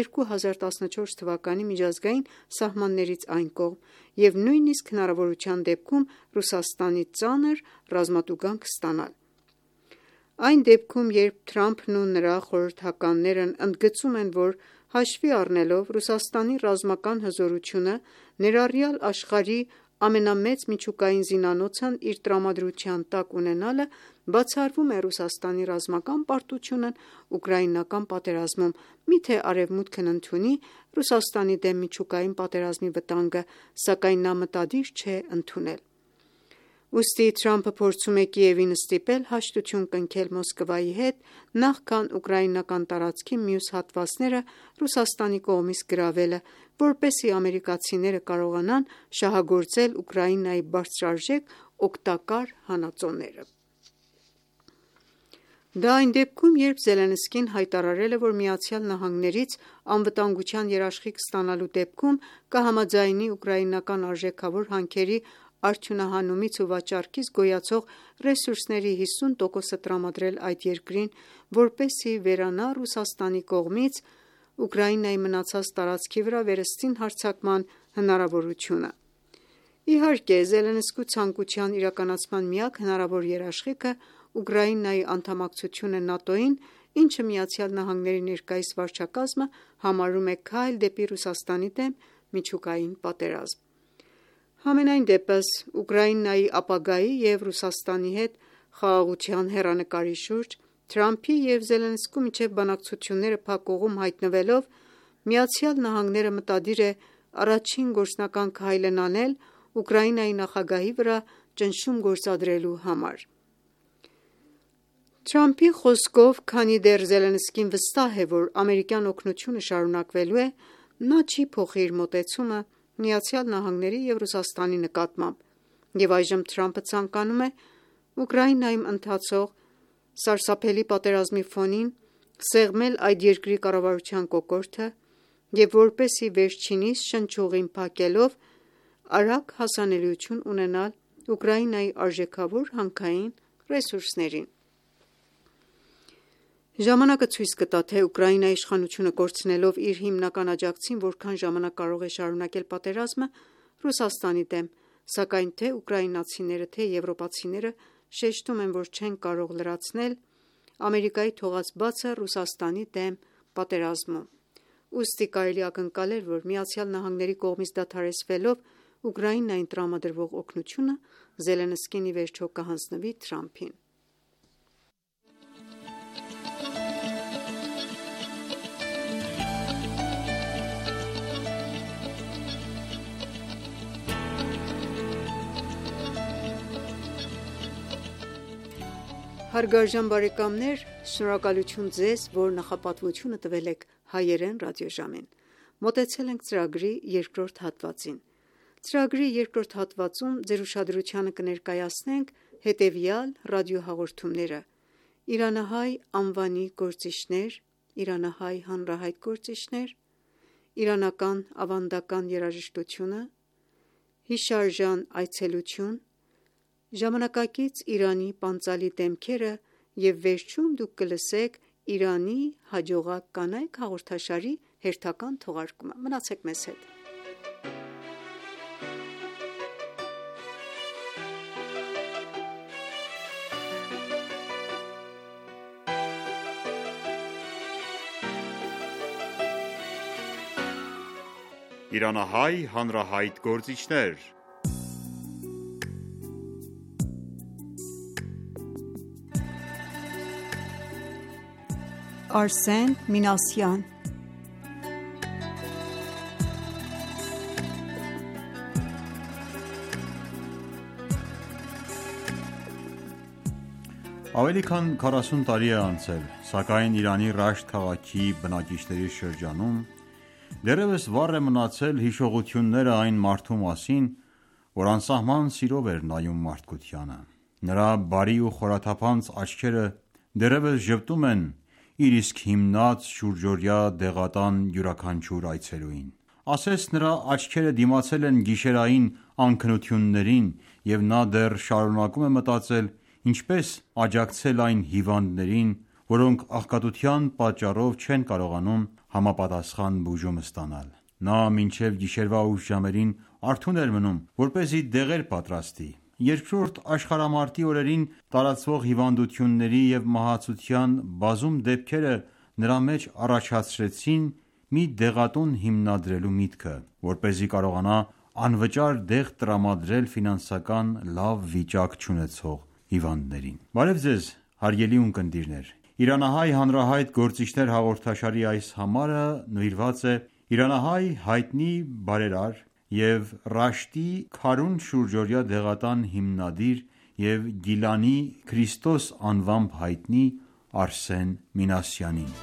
2014 թվականի միջազգային սահմաններից այն կողմ և նույնիսկ հնարավորության դեպքում Ռուսաստանից ծանր ռազմատուգանք ստանալ։ Այն դեպքում, երբ Թրամփն ու նրա խորհրդականներն ընդգծում են, որ հաշվի առնելով Ռուսաստանի ռազմական հզորությունը, ներառյալ աշխարհի ամենամեծ միջուկային զինանոցն իր տրամադրության տակ ունենալը, բացառվում է Ռուսաստանի ռազմական պարտությունն ուկրաինական պատերազմում, միթե Արևմուտքն ընդունի Ռուսաստանի դեմ միջուկային պատերազմի վտանգը, սակայն նա մտադիր չէ ընդունել։ Ուստի Թրամփը փորձում է Կիևին ստիպել հաշտություն կնքել Մոսկվայի հետ, նախքան ուկրաինական տարածքի մյուս հատվածները Ռուսաստանի կողմից գրավելը, որպեսզի ամերիկացիները կարողանան շահագործել Ուկրաինայի բարձրարժեք օգտակար հանածոները։ Դա այն դեպքում, երբ Զելենսկին հայտարարել է, որ ԱՄՆ-ից անվտանգության երաշխիք ստանալու դեպքում կհամաձայնի ուկրաինական արժեքավոր հանքերի արդյունահանումից ու վաճառքից գոյացող ռեսուրսների 50%-ը տրամադրել այդ երկրին, որպեսզի վերանա Ռուսաստանի կողմից Ուկրաինայի մնացած տարածքի վրա վերստին հարձակման հնարավորությունը։ Իհարկե, Զելենսկու ցանկության իրականացման միակ հնարավոր երաշխիքը Ուկրաինայի անդամակցությունն է ՆԱՏՕ-ին, ինչը ԱՄՆ-ի ներկայիս վարչակազմը համարում է քայլ դեպի Ռուսաստանի դեմ միջուկային պատերազմ։ Համենայն դեպս, Ուկրաինայի ապագայի և Ռուսաստանի հետ խաղաղության հեռանկարի շուրջ Թրամփի և Զելենսկու միջև բանակցությունները փակուղում հայտնվելով, ԱՄՆ-ը մտադիր է առաջին գործնական քայլն անել Ուկրաինայի նախագահի վրա ճնշում գործադրելու համար։ Թրամփի խոսքով, քանի դեռ Զելենսկին վստահ է, որ ամերիկյան օգնությունը շարունակվելու է, նա չի փոխի իր մոտեցումը ԱՄՆ-ի և Ռուսաստանի նկատմամբ, և այժմ Թրամփը ցանկանում է Ուկրաինայում ընթացող սարսափելի պատերազմի ֆոնին սեղմել այդ երկրի կառավարության կոկորդը և որպեսզի վերջինիս շնչուղին փակելով արագ հասանելիություն ունենալ Ուկրաինայի արժեքավոր հանքային ռեսուրսներին։ Ժամանակը ցույց կտա, թե Ուկրաինայի իշխանությունը կորցնելով իր հիմնական աջակցին որքան ժամանակ կարող է շարունակել պատերազմը Ռուսաստանի դեմ, սակայն թե ուկրաինացիները, թե եվրոպացիները շեշտում են, որ չեն կարող լրացնել Ամերիկայի թողած բացը Ռուսաստանի դեմ պատերազմում։ Ուստի կարելի ակնկալել, որ ԱՄՆ-ի կողմից դադարեցվելով Ուկրաինային տրամադրվող օգնությունը Զելենսկին ի վերջո կհանձնվի Թրամփին։ Հարգարժան բարեկամներ, շնորհակալություն ձեզ, որ նախապատվությունը տվել եք հայերեն ռադիոժամին։ Մոտեցել ենք ծրագրի երկրորդ հատվածին։ Ծրագրի երկրորդ հատվածում ձեր ուշադրությանը կներկայացնենք հետևյալ ռադիոհաղորդումները՝ Իրանահայ անվանի գործիչներ, Իրանահայ հանրահայտ գործիչներ, Իրանական ավանդական երաժշտությունը, Հիշարժան այցելություն, Ժամանակակից Իրանի պանծալի դեմքերը և վերջում դուք կլսեք Իրանի հաջողակ կանայք հաղորդաշարի հերթական թողարկումը։ Մնացեք մեզ հետ։ Իրանահայ հանրահայտ գործիչներ։ Արսեն Մինասյան Ավելի քան 40 տարի է անցել, սակայն Իրանի Ռաշտ քաղաքի բնակիչների շրջանում դեռևս վառ է մնացել հիշողությունները այն մարդու մասին, որ անսահման սիրով էր նայում մարդկությանը։ Նրա բարի ու խորաթափանց աչքերը դեռևս ժպտում են իր իսկ հիմնած շուրջօրյա դեղատան յուրաքանչյուր այցելուին։ Ասես նրա աչքերը դիմացել են գիշերային անքնություններին, և նա դեռ շարունակում է մտածել ինչպես աջակցել այն հիվանդներին, որոնք աղքատության պատճառով չեն կարողանում համապատասխան բուժում ստանալ։ Նա մինչև գիշերվա ուշ ժամերին արթուն էր մնում, որպեսզի դեղեր պատրաստի։ Երկրորդ աշխարհամարտի օրերին տարածվող հիվանդությունների և մահացության բազում դեպքերը նրա մեջ առաջացրեցին մի դեղատուն հիմնադրելու միտքը, որպեսզի կարողանա անվճար դեղ տրամադրել ֆինանսական լավ վիճակ չունեցող հիվանդներին։ Բարև ձեզ, հարգելի ունկնդիրներ։ Իրանահայ հանրահայտ գործիչներ հաղորդաշարի այս համարը նվիրված է իրանահայ հայտնի բարերար և Ռաշտի Քարուն շուրջօրյա դեղատան հիմնադիր և Գիլանի Քրիստոս անվամբ հայտնի Արսեն Մինասյանին։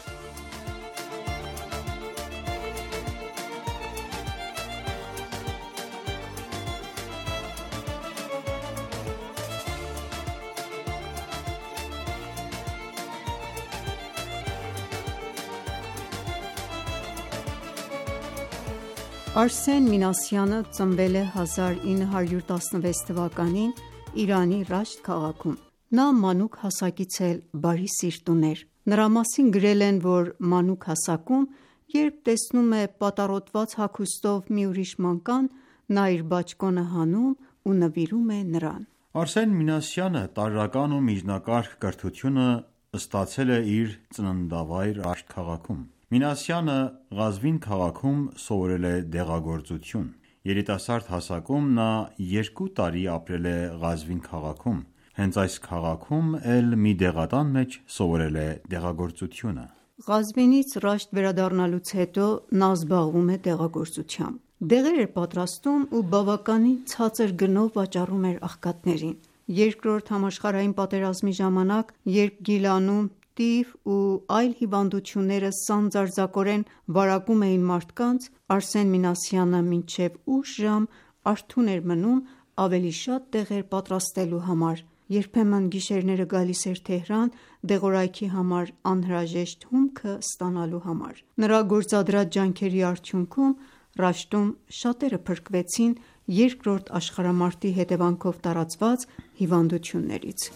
Արսեն Մինասյանը ծնվել է 1916 թվականին Իրանի Ռաշտ քաղաքում։ Նա մանուկ հասակից էլ բարի սիրտ ուներ։ Նրա մասին գրել են, որ մանուկ հասակում, երբ տեսնում է պատառոտված հագուստով մի ուրիշ մանկան, նա իր բաճկոնը հանում ու նվիրում է նրան։ Արսեն Մինասյանը տարրական ու միջնակարգ կրթությունը ստացել է իր ծննդավայր Ռաշտ քաղաքում։ Մինասյանը Ղազվին քաղաքում սովորել է դեղագործություն։ Երիտասարդ հասակում նա 2 տարի ապրել է Ղազվին քաղաքում։ Հենց այս քաղաքում էլ մի դեղատան մեջ սովորել է դեղագործությունը։ Ղազվինից Ռաշտ վերադառնալուց հետո նա զբաղվում է դեղագործությամբ։ Դեղեր էր պատրաստում ու բավականին ցածր գնով վաճառում էր աղքատներին։ Երկրորդ համաշխարհային պատերազմի ժամանակ, երբ Գիլանում տիֆ ու այլ հիվանդությունները սանձարձակորեն վարակում էին մարդկանց, Արսեն Մինասյանը մինչև ուշ ժամ արթուն էր մնում ավելի շատ տեղեր պատրաստելու համար։ Երբեմն գիշերները գալիս էր Թեհրան դեղորայքի համար անհրաժեշտ հումքը ստանալու համար։ Նրա գործադրած ջանքերի արդյունքում Ռաշտում շատերը փրկվեցին Երկրորդ աշխարհամարտի հետևանքով տարածված հիվանդություններից։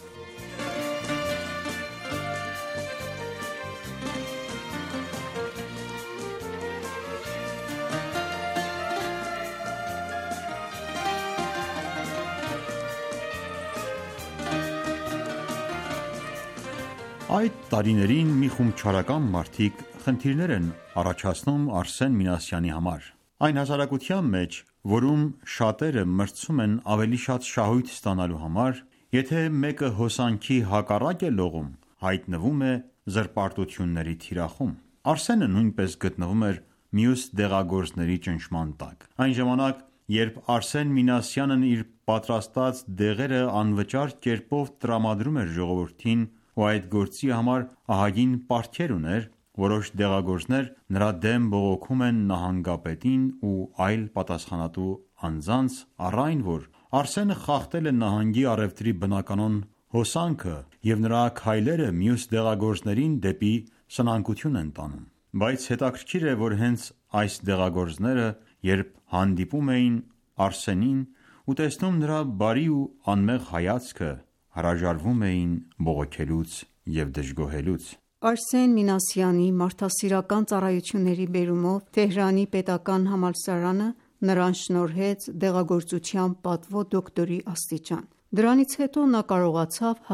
Այդ տարիներին մի խումբ չարական մարդիկ խնդիրներ են առաջացնում Արսեն Մինասյանի համար։ Այն հասարակության մեջ, որում շատերը մրցում են ավելի շատ շահույթ ստանալու համար, եթե մեկը հոսանքի հակառակ է լողում, հայտնվում է զրպարտությունների թիրախում։ Արսենը նույնպես գտնվում էր մյուս դեղագործների ճնշման տակ։ Այն ժամանակ, երբ Արսեն Մինասյանն իր պատրաստած դեղերը անվճար կերպով տրամադրում էր ժողովրդին ու այդ գործի համար ահագին պարտքեր ուներ, որոշ դեղագործներ նրա դեմ բողոքում են նահանգապետին ու այլ պատասխանատու անձանց առ այն, որ Արսենը խախտել է նահանգի առևտրի բնականոն հոսանքը և նրա քայլերը մյուս դեղագործներին դեպի սնանկություն են տանում։ Բայց հետաքրքիր է, որ հենց այս դեղագործները, երբ հանդիպում էին Արսենին ու տեսնում նրա բարի ու անմեղ հայացքը, հրաժարվում էին բողոքելուց և դժգոհելուց։ Արսեն Մինասյանի մարդասիրական ծառայությունների բերումով Թեհրանի պետական համալսարանը նրան շնորհեց դեղագործության պատվո դոկտորի աստիճան։ Դրանից հետո նա կարողացավ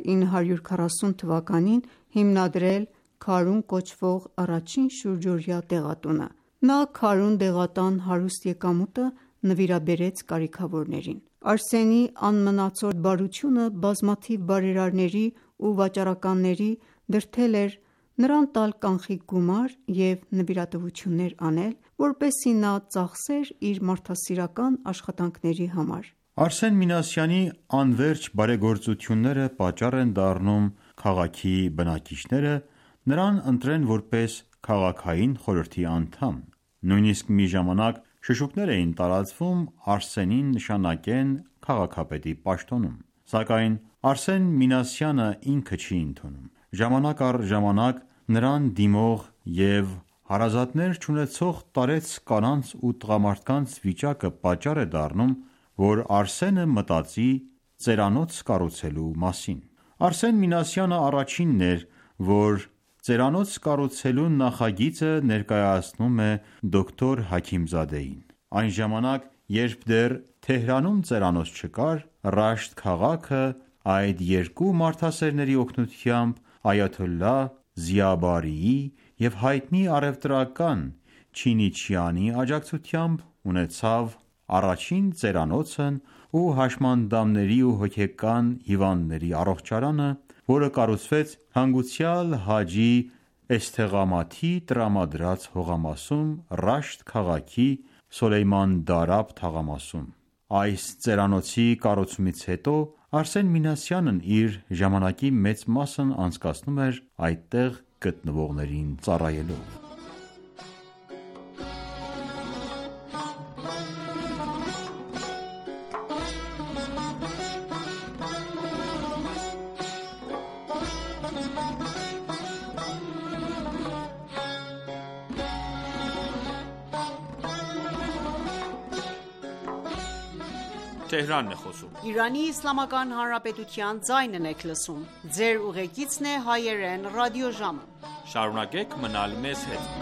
1940 թվականին հիմնադրել Քարուն կոչվող առաջին շուրջօրյա դեղատունը։ Նա Քարուն դեղատան հարուստ եկամուտը նվիրաբերեց կարիքավորներին։ Արսենի անմնացորդ բարությունը բազմաթիվ բարերարների ու վաճառականների դրդել էր նրան տալ կանխիկ գումար և նվիրատվություններ անել, որպեսզի նա ծախսեր իր մարդասիրական աշխատանքների համար։ Արսեն Մինասյանի անվերջ բարեգործությունները պատճառ են դառնում քաղաքի բնակիչները նրան ընտրեն որպես քաղաքային խորհրդի անդամ։ Նույնիսկ մի ժամանակ շշուկներ էին տարածվում Արսենին նշանակեն քաղաքապետի պաշտոնում։ Սակայն Արսեն Մինասյանը ինքը չի ընդունում։ Ժամանակ առ ժամանակ նրան դիմող և հարազատներ չունեցող տարեց կանանց ու տղամարդկանց վիճակը պատճառ է դառնում, որ Արսենը մտածի ծերանոց կառուցելու մասին։ Արսեն Մինասյանը առաջինն էր, որ ծերանոց կառուցելու նախագիծը ներկայացնում է դոկտոր Հաքիմզադեին։ Այն ժամանակ, երբ դեռ Թեհրանում ծերանոց չկար, Ռաշտ քաղաքը այդ երկու մարդասերների օգնությամբ Այաթոլլահ Զիաբարիի և հայտնի առևտրական Չինիչյանի աջակցությամբ ունեցավ առաջին ծերանոցն ու հաշմանդամների ու հոգեկան հիվանդների առողջարանը, որը կառուցվեց հանգուցյալ Հաջի Էսթեղամաթի տրամադրած հողամասում Ռաշտ քաղաքի Սոլեյման Դարաբ թաղամասում։ Այս ծերանոցի կառուցումից հետո Արսեն Մինասյանն իր ժամանակի մեծ մասն անցկացնում էր այդտեղ գտնվողներին ծառայելով։ Իրանի Իսլամական Հանրապետության ձայնն եք լսում։ Ձեր ուղեկիցն է հայերեն ռադիոժամը։ Շարունակեք մնալ մեզ հետ։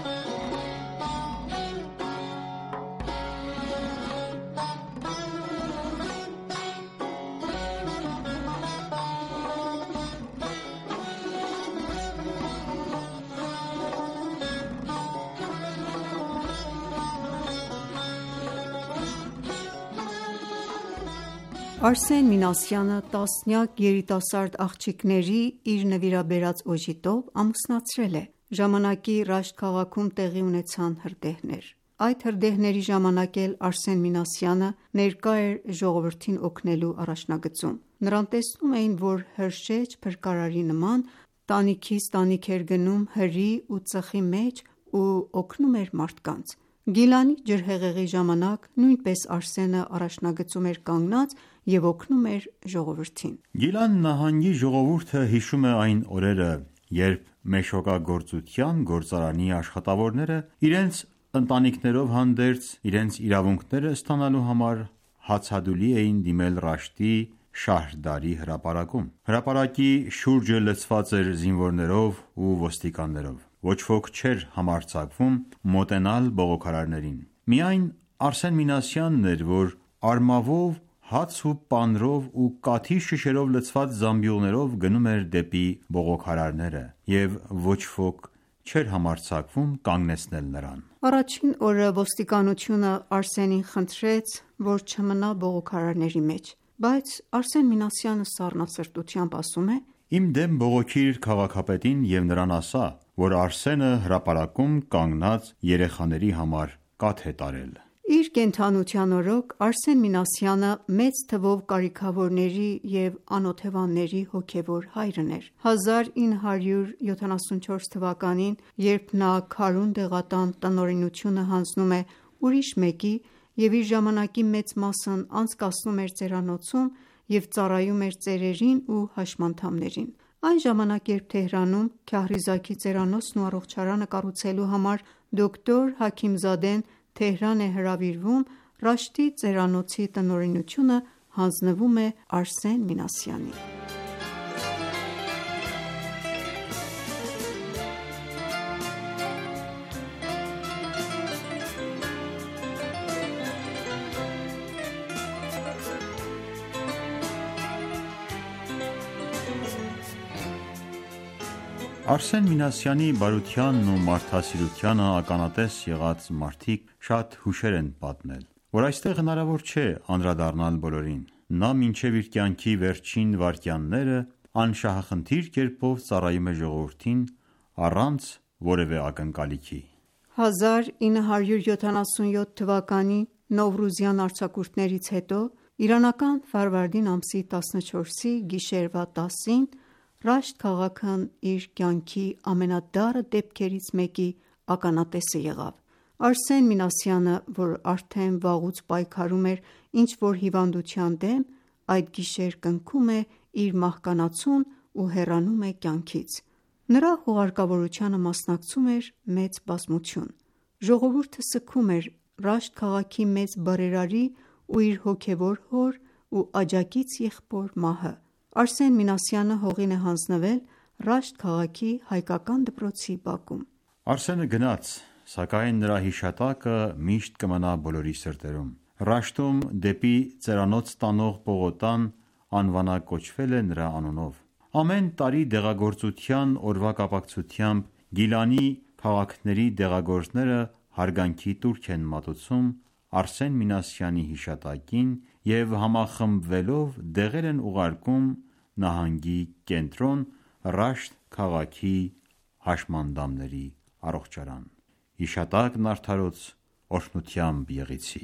Արսեն Մինասյանը տասնյակ երիտասարդ աղջիկների իր նվիրաբերած օժիտով ամուսնացրել է։ Ժամանակի Ռաշտ քաղաքում տեղի ունեցան հրդեհներ։ Այդ հրդեհների ժամանակ էլ Արսեն Մինասյանը ներկա էր ժողովրդին օգնելու առաջնագծում։ Նրան տեսնում էին, որ հրշեջ փրկարարի նման տանիքից տանիք էր գնում հրի ու ծխի մեջ ու օգնում էր մարդկանց։ Գիլանի ջրհեղեղի ժամանակ նույնպես Արսենը առաջնագծում էր կանգնած և օգնում էր ժողովրդին։ Գիլան նահանգի ժողովուրդը հիշում է այն օրերը, երբ մեշոկագործության գործարանի աշխատավորները իրենց ընտանիքներով հանդերձ իրենց իրավունքները ստանալու համար հացադուլի էին դիմել Ռաշտի Շահրդարի հրապարակում։ Հրապարակի շուրջը լցված էր զինվորներով ու ոստիկաններով։ Ոչ ոք չէր համարձակվում մոտենալ բողոքարարներին։ Միայն Արսեն Մինասյանն էր, որ արմավով, հաց ու պանրով ու կաթի շշերով լցված զամբյուղներով գնում էր դեպի բողոքարարները, և ոչ ոք չէր համարձակվում կանգնեցնել նրան։ Առաջին օրը ոստիկանությունը Արսենին խնդրեց, որ չմնա բողոքարարների մեջ, բայց Արսեն Մինասյանը սառնասրտությամբ ասում է. «Իմ դեմ բողոքիր քաղաքապետին և նրան ասա, որ Արսենը հրապարակում կանգնած երեխաների համար կաթ է տարել»։ Իր կենդանության օրոք Արսեն Մինասյանը մեծ թվով կարիքավորների և անօթևանների հոգևոր հայրն էր։ 1974 թվականին, երբ նա Քարուն դեղատան տնօրինությունը հանձնում է ուրիշ մեկի և իր ժամանակի մեծ մասն անցկացնում էր ծերանոցում և ծառայում էր ծերերին ու հաշմանդամներին։ Այն ժամանակ, երբ Թեհրանում Քահրիզաքի ծերանոցն ու առողջարանը կառուցելու համար դոկտոր Հաքիմզադեն Թեհրան է հրավիրվում, Ռաշտի ծերանոցի տնօրինությունը հանձնվում է Արսեն Մինասյանին։ Արսեն Մինասյանի բարությանն ու մարդասիրությանը ականատես եղած մարդիկ շատ հուշեր են պատմել, որ այստեղ հնարավոր չէ անդրադառնալ բոլորին։ Նա մինչև իր կյանքի վերջին վայրկյանները անշահախնդիր կերպով ծառայում է ժողովրդին առանց որևէ ակնկալիքի։ 1977 թվականի Նովրուզյան արձակուրդներից հետո իրանական Ֆարվարդին ամսի 14-ի գիշերվա 10-ին Ռաշտ քաղաքն իր կյանքի ամենադառը դեպքերից մեկի ականատեսը եղավ։ Արսեն Մինասյանը, որ արդեն վաղուց պայքարում էր ինչ-որ հիվանդության դեմ, այդ գիշեր կնքում է իր մահկանացուն ու հեռանում է կյանքից։ Նրա հուղարկավորությանը մասնակցում էր մեծ բազմություն։ Ժողովուրդը սգում էր Ռաշտ քաղաքի մեծ բարերարի ու իր հոգևոր հոր ու աջակից եղբոր մահը։ Արսեն Մինասյանը հողին է հանձնվել Ռաշտ քաղաքի հայկական դպրոցի բակում։ Արսենը գնաց, սակայն նրա հիշատակը միշտ կմնա բոլորի սրտերում։ Ռաշտում դեպի ծերանոց տանող պողոտան անվանակոչվել է նրա անունով։ Ամեն տարի դեղագործության օրվա կապակցությամբ Գիլանի քաղաքների դեղագործները հարգանքի տուրք են մատուցում Արսեն Մինասյանի հիշատակին և համախմբվելով դեղեր են ուղարկում նահանգի կենտրոն Ռաշտ քաղաքի հաշմանդամների առողջարան։ Հիշատակն արդարոց օրհնությամբ եղեցի։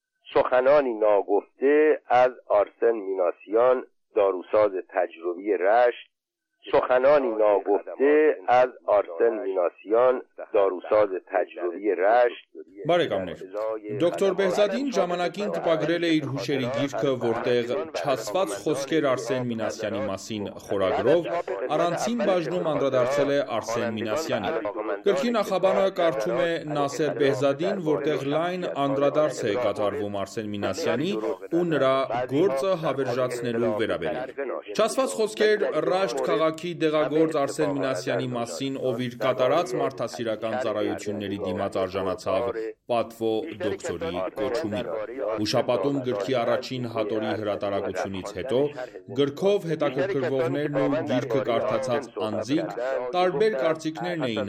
سخنانی ناگفته از آرسن میناسیان داروساز تجربی رشت. سخنانی ناگفته از آرسن میناسیان داروساز تجربی رشت. Բարեկամներ, Դոկտոր Բեհզադին ժամանակին տպագրել է իր հուշերի գիրքը, որտեղ չասված խոսքեր Արսեն Մինասյանի մասին խորագրով առանցին բաժնում անդրադարձել է Արսեն Մինասյանին։ Գրքի նախաբանը կարդում է Նասեր Բեհզադին, որտեղ լայն անդրադարձ է կատարվում Արսեն Մինասյանի ու նրա գործը հավերժացնելու վերաբերյալ։ Չասված խոսքեր Ռաշտ քաղաքի դեղագործ Արսեն Մինասյանի մասին, ով իր կատարած մարդասիրական ծառայությունների դիմաց արժանացավ պատվո դոկտորի կոչումին։ Հուշապատում գրքի առաջին հատորի հրատարակությունից հետո գրքով հետաքրքրվողներն ու գիրքը կարդացած անձինք տարբեր կարծիքներն էին հայտնում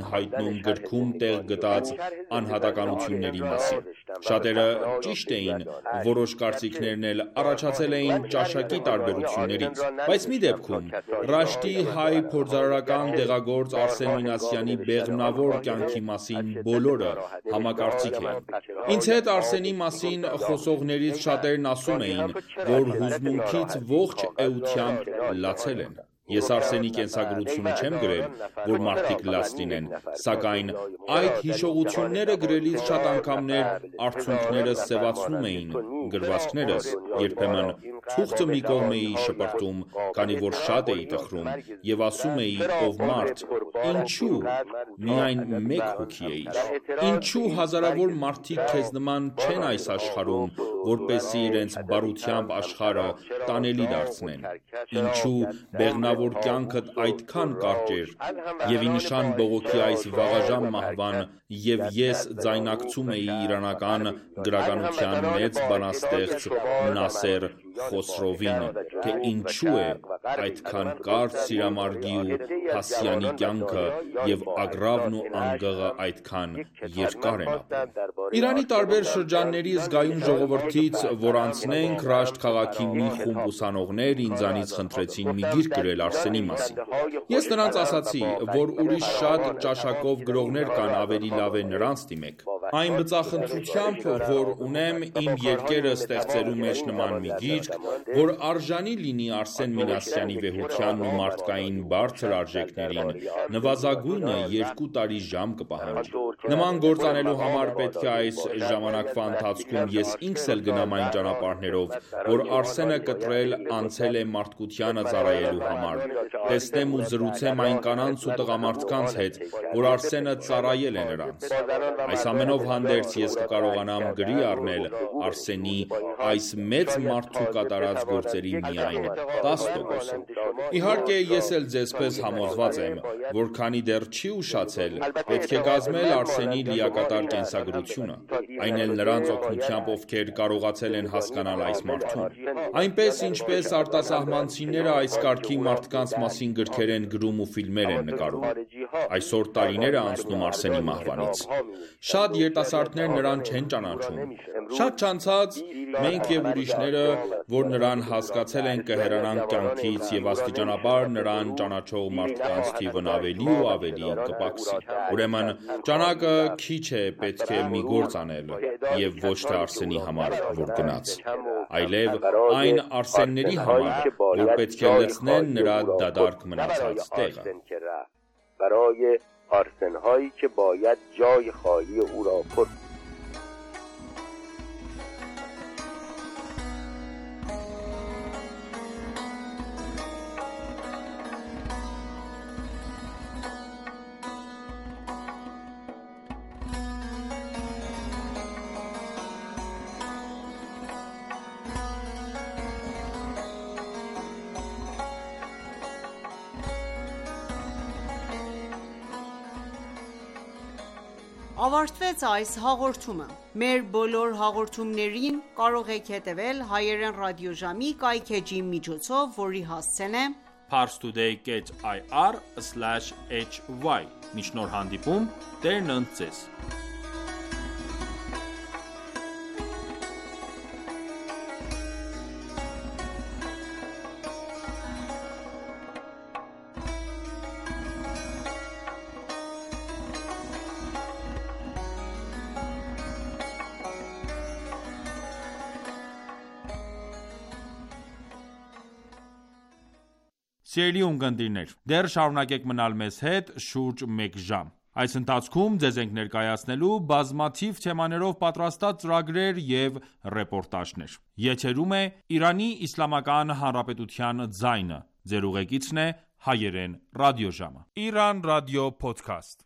Իրանում գրքում տեղ գտած անհատականությունների մասին։ Շատերը ճիշտ էին, որոշ կարծիքներն էլ առաջացել էին ճաշակի տարբերություններից, բայց մի դեպքում Ռաշտի հայ փորձարարական դեղագործ Արսեն Մինասյանի բեղմնավոր կյանքի մասին բոլորը համակարծիք էին։ Ինձ հետ Արսենի մասին խոսողներից շատերն ասում էին, որ հուզմունքից ողջ էությամբ լացել են։ Ես Արսենի կենսագրությունը չեմ գրել, որ մարդիկ լաց լինեն, սակայն այդ հիշողությունները գրելիս շատ անգամներ արցունքներս սևացնում էին գրվածքներս, երբեմն թուղթը մի կողմ էի շպրտում, քանի որ շատ էի տխրում, եւ ասում էի, ով մարդ, ինչու միայն մեկ հոգի էիր, ինչու հազարավոր մարդիկ քեզ նման չեն այս աշխարհում, որպեսզի իրենց բարությամբ աշխարհը տանելի դարձնեն, ինչու բեղմնավոր կյանքդ այդքան կարճ էր, եւ ի նշան բողոքի այս վաղաժամ մահվան եւ ես ձայնակցում էի իրանական գրականության մեծ բանաստեղծ Նասեր Խոսրովին, թե ինչու է այդքան կարճ Սիրամարգի ու Հասյանի կյանքը եւ ագրավն ու անգղը այդքան երկար են ապրում։ Իրանի տարբեր շրջանների զգայուն ժողովրդից, որ անցնենք, Ռաշտ քաղաքի մի խումբ ուսանողներ ինձանից խնդրեցին մի գիրք գրել Արսենի մասին։ Ես նրանց ասացի, որ ուրիշ շատ ճաշակով գրողներ կան, ավելի լավ է նրանց դիմեք։ Այն բծախնդրությամբ, որ ունեմ իմ երկերը ստեղծելու մեջ նման մի գիրք, որ արժանի լինի Արսեն Մինասյանի վեհությանն ու մարդկային բարձր արժեքներին, նվազագույնը 2 տարի ժամ կպահանջի։ Նման գործ անելու համար պետք է այս ժամանակվա ընթացքում ես ինքս էլ գնամ այն ճանապարհներով, որ Արսենը կտրել անցել է մարդկությանը ծառայելու համար, տեսնեմ ու զրուցեմ այն կանանց ու տղամարդկանց հետ, որ Արսենը ծառայել է նրանց։ Այս ամենով հանդերձ ես կկարողանամ գրի առնել Արսենի այս մեծ մարդու կատարած գործերի միայն 10%-ը։ Իհարկե ես էլ ձեզպես համոզված եմ, որ քանի դեռ չի ուշացել, պետք է կազմել Արսենի լիակատար կենսագրությունը, այն էլ նրանց օգնությամբ, ովքեր կարողացել են հասկանալ այս մարդուն։ Այնպես ինչպես արտասահմանցիները այս կարգի մարդկանց մասին գրքեր են գրում ու ֆիլմեր են նկարում։ Այսօր տարիներ է անցնում Արսենի մահվանից։ Շատ երիտասարդներ նրան չեն ճանաչում։ Շատ չանցած մենք եւ ուրիշները, որ նրան հասկացել են, կհեռանան կյանքից եւ աստիճանաբար նրան ճանաչող մարդկանց թիվն ավելի ու ավելի կպակսի։ Ուրեմն ճանակը քիչ է, պետք է մի գործ անել եւ ոչ թե Արսենի համար, որ գնաց, այլև այն Արսենների համար, որ պետք է լցնեն նրա դադարք մնացած տեղը։ برای آرسن‌هایی که باید جای خالی او را پر Ավարտվեց այս հաղորդումը։ Մեր բոլոր հաղորդումներին կարող եք հետևել հայերեն ռադիոժամի կայքէջի միջոցով, որի հասցեն է parstoday.ir/hy։ Մինչ նոր հանդիպում, Տերն ընդ ձեզ։ Սիրելի ունկնդիրներ, դեռ շարունակեք մնալ մեզ հետ շուրջ 1 ժամ։ Այս ընթացքում ձեզ ենք ներկայացնելու բազմաթիվ թեմաներով պատրաստած ծրագրեր և ռեպորտաժներ։ Եթերում է Իրանի Իսլամական Հանրապետության ձայնը։ Ձեր ուղեկիցն է հայերեն ռադիոժամը։ Iran Radio Podcast։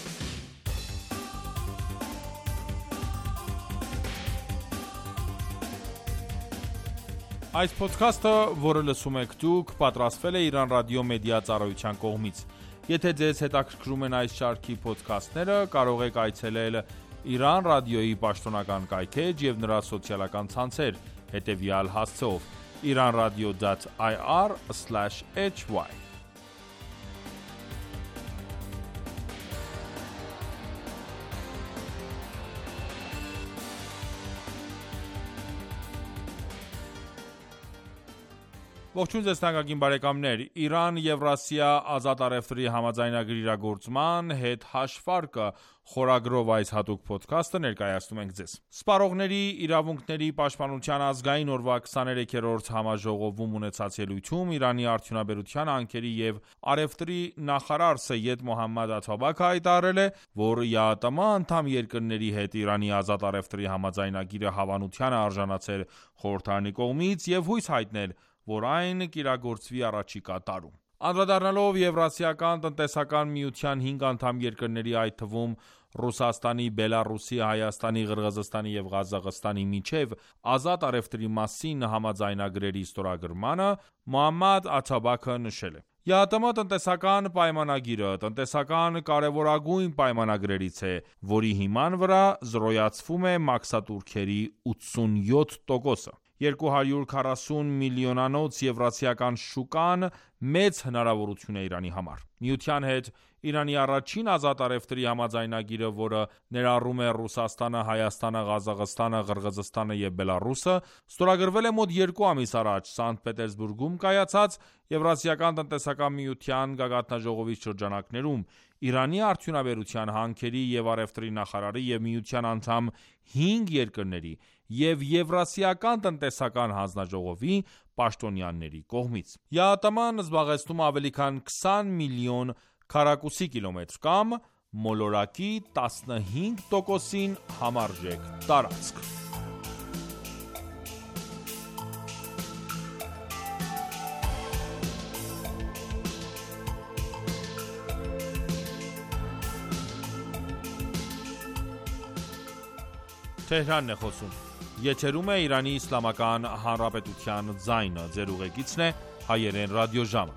Այս ոդքասթը, որը լսում եք դուք, պատրաստվել է Iran Radio Media ծառայության կողմից։ Եթե ձեզ հետաքրքրում են այս շարքի ոդքասթները, կարող եք այցելել Iran Radio-ի պաշտոնական կայքէջ և նրա սոցիալական ցանցեր, հետևյալ հասցեով iranradio.ir/hy Ողջույն ձեզ թանկագին բարեկամներ, Իրան-Եվրասիա ազատ առևտրի համաձայնագրի իրագործման հետ հաշվարկը խորագրով այս հատուկ փոդքասթը ներկայացնում ենք ձեզ։ Սպառողների իրավունքների պաշտպանության ազգային օրվա 23-րդ համաժողովում ունեցած ելույթում Իրանի արդյունաբերության, հանքերի և առևտրի նախարար Սեյեդ Մոհամմադ Աթաբաքը հայտարարել է, որ ԵԱՏՄ անդամ երկրների հետ Իրանի ազատ առևտրի համաձայնագիրը հավանության է արժանացել խորհրդարանի կողմից և հույս հայտնել, որ այն կիրագործվի առաջիկա տարում։ Անդրադառնալով Եվրասիական տնտեսական միության 5 անդամ երկրների, այդ թվում Ռուսաստանի, Բելառուսի, Հայաստանի, Ղրղզստանի և Ղազախստանի միջև ազատ առևտրի մասին համաձայնագրերի ստորագրմանը, Մոհամմադ Աթաբաքը նշել է. ԵԱՏՄ տնտեսական պայմանագիրը տնտեսական կարևորագույն պայմանագրերից է, որի հիման վրա զրոյացվում է մաքսատուրքերի 87%-ը։ 240 միլիոնանոց եվրասիական շուկան մեծ հնարավորություն է Իրանի համար։ Միության հետ Իրանի առաջին ազատ առևտրի համաձայնագիրը, որը ներառում է Ռուսաստանը, Հայաստանը, Ղազախստանը, Ղրղզստանը և Բելառուսը, ստորագրվել է մոտ 2 ամիս առաջ Սանկտ Պետերսբուրգում կայացած Եվրասիական տնտեսական միության գագաթնաժողովի շրջանակներում Իրանի արդյունաբերության, հանքերի և առևտրի նախարարի և միության անդամ 5 երկրների և Եվրասիական տնտեսական հանձնաժողովի պաշտոնյաների կողմից։ ԵԱՏՄ-ն զբաղեցնում է ավելի քան 20 միլիոն քառակուսի կիլոմետր կամ մոլորակի 15%-ին համարժեք տարածք։ Թեհրանն է խոսում։ Եթերում է Իրանի Իսլամական Հանրապետության ձայնը, ձեր ուղեկիցն է հայերեն ռադիոժամը։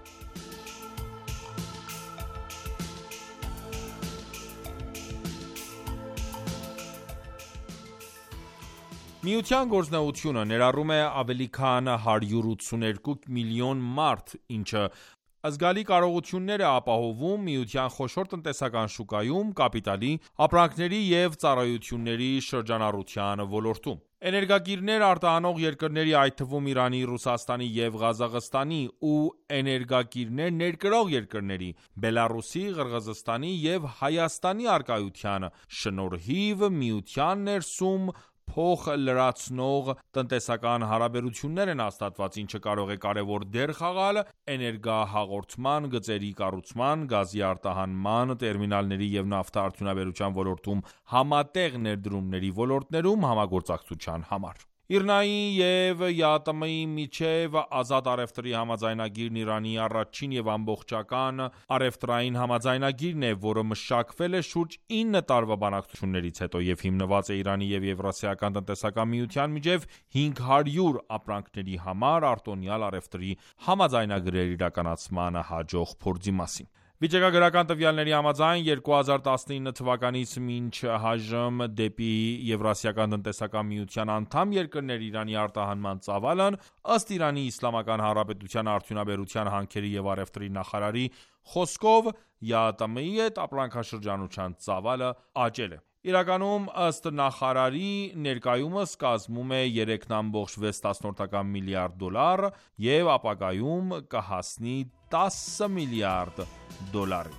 Միության գործունեությունը ներառում է ավելի քան 182 միլիոն մարդ, ինչը զգալի կարողություններ է ապահովում միության խոշոր տնտեսական շուկայում, կապիտալի, ապրանքների և ծառայությունների շրջանառության ոլորտում։ Էներգակիրներ արտահանող երկրների, այդ թվում Իրանի, Ռուսաստանի և Ղազախստանի ու էներգակիրներ ներկրող երկրների՝ Բելառուսի, Ղրղզստանի և Հայաստանի առկայության շնորհիվ միության ներսում փոխլրացնող տնտեսական հարաբերություններ են հաստատված, ինչը կարող է կարևոր դեր խաղալ էներգահաղորդման, գծերի կառուցման, գազի արտահանման, տերմինալների և նավթարդյունաբերության ոլորտում համատեղ ներդրումների ոլորտներում համագործակցության համար։ ԻՌՆԱ-ի և ԵԱՏՄ-ի միջև ազատ առևտրի համաձայնագիրն Իրանի առաջին և ամբողջական առևտրային համաձայնագիրն է, որը մշակվել է շուրջ 9 տարվա բանակցություններից հետո և հիմնված է Իրանի և Եվրասիական տնտեսական միության միջև 500 ապրանքների համար արտոնյալ առևտրի համաձայնագրեր իրականացման հաջող փորձի մասին։ Վիճակագրական տվյալների համաձայն 2019 թվականից մինչ այժմ դեպի Եվրասիական տնտեսական միության անդամ երկրներ Իրանի արտահանման ծավալն ըստ Իրանի Իսլամական Հանրապետության արդյունաբերության, հանքերի և առևտրի նախարարի խոսքով ԵԱՏՄ-ի հետ ապրանքաշրջանության ծավալը աճել է։ Իրականում ըստ նախարարի ներկայումս կազմում է 3.6 միլիարդ դոլար և ապագայում կհասնի 10 միլիարդ դոլարի։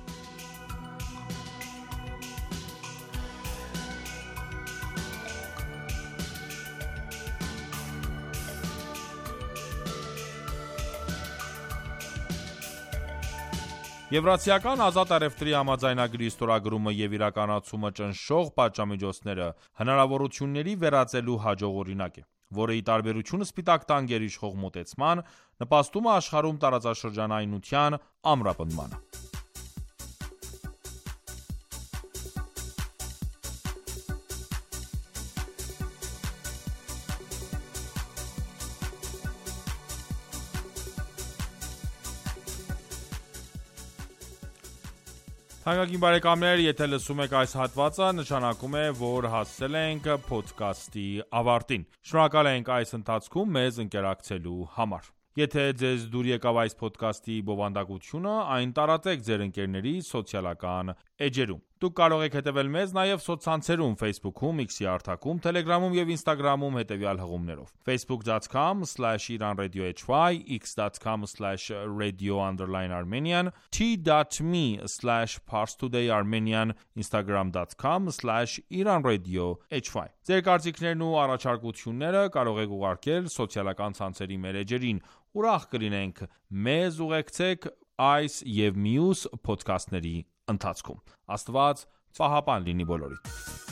Եվրասիական ազատ առևտրի համաձայնագրի ստորագրումը և իրականացումը ճնշող պատժամիջոցները հնարավորությունների վերածելու հաջող օրինակ է, որը ի տարբերություն սպիտակ տանկեր իշխող մոտեցման, նպաստում է աշխարհում տարածաշրջանայնության ամրապնդմանը։ Թանկագին բարեկամներ, եթե լսում եք այս հատվածը, նշանակում է, որ հասել ենք փոդքասթի ավարտին։ Շնորհակալ ենք այս ընթացքում մեզ ընկերակցելու համար։ Եթե ձեզ դուր եկավ այս փոդքասթի բովանդակությունը, այն տարածեք ձեր ընկերների սոցիալական էջերում։ Դուք կարող եք հետևել մեզ նաև սոցցանցերում Facebook-ում, X-ի հարթակում, Telegram-ում եւ Instagram-ում հետևյալ հղումներով. facebook.com/iranradio.hy, x.com/radio_armenian, t.me/parstoday-armenian, instagram.com/iranradio.hy Ձեր կարծիքներն ու առաջարկությունները կարող եք ուղարկել սոցիալական ցանցերի մեր էջերին։ Ուրախ կլինենք մեզ ուղեկցեք այս եւ մյուս ոդքասթների ընթացքում։ Աստված պահապան լինի բոլորիդ։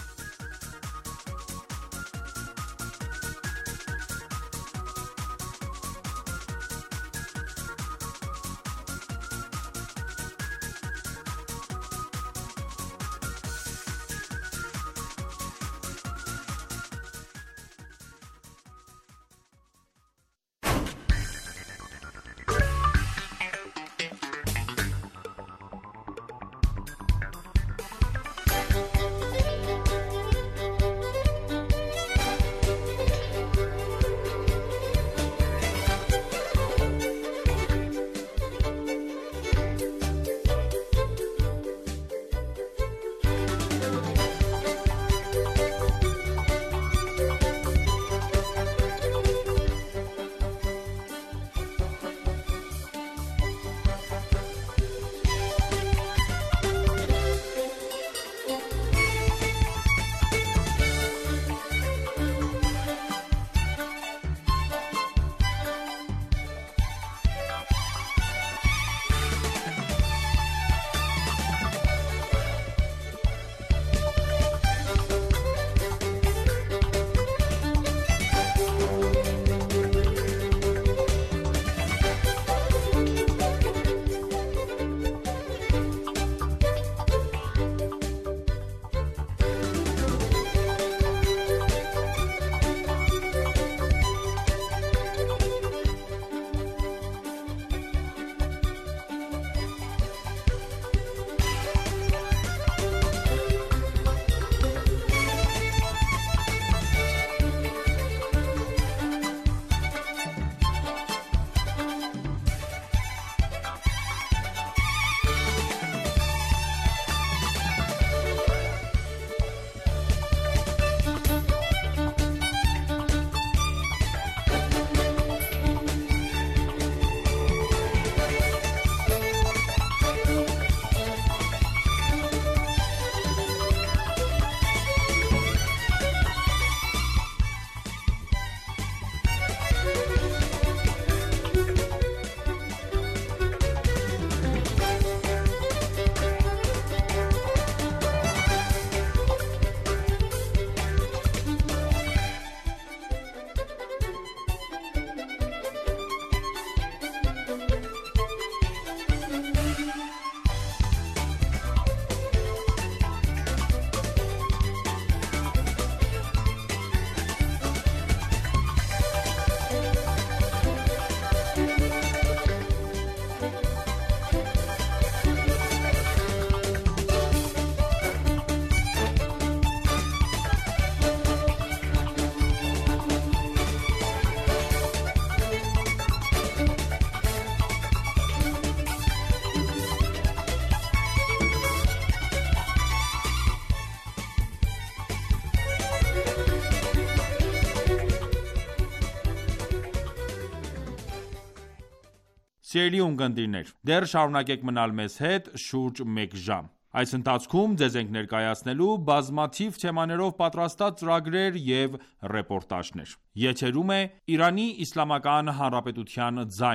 Սիրելի ունկնդիրներ, դեռ շարունակեք մնալ մեզ հետ շուրջ մեկ ժամ։ Այս ընթացքում ձեզ ենք ներկայացնելու բազմաթիվ թեմաներով պատրաստած ծրագրեր և ռեպորտաժներ։ Եթերում է Իրանի Իսլամական Հանրապետության ձայնը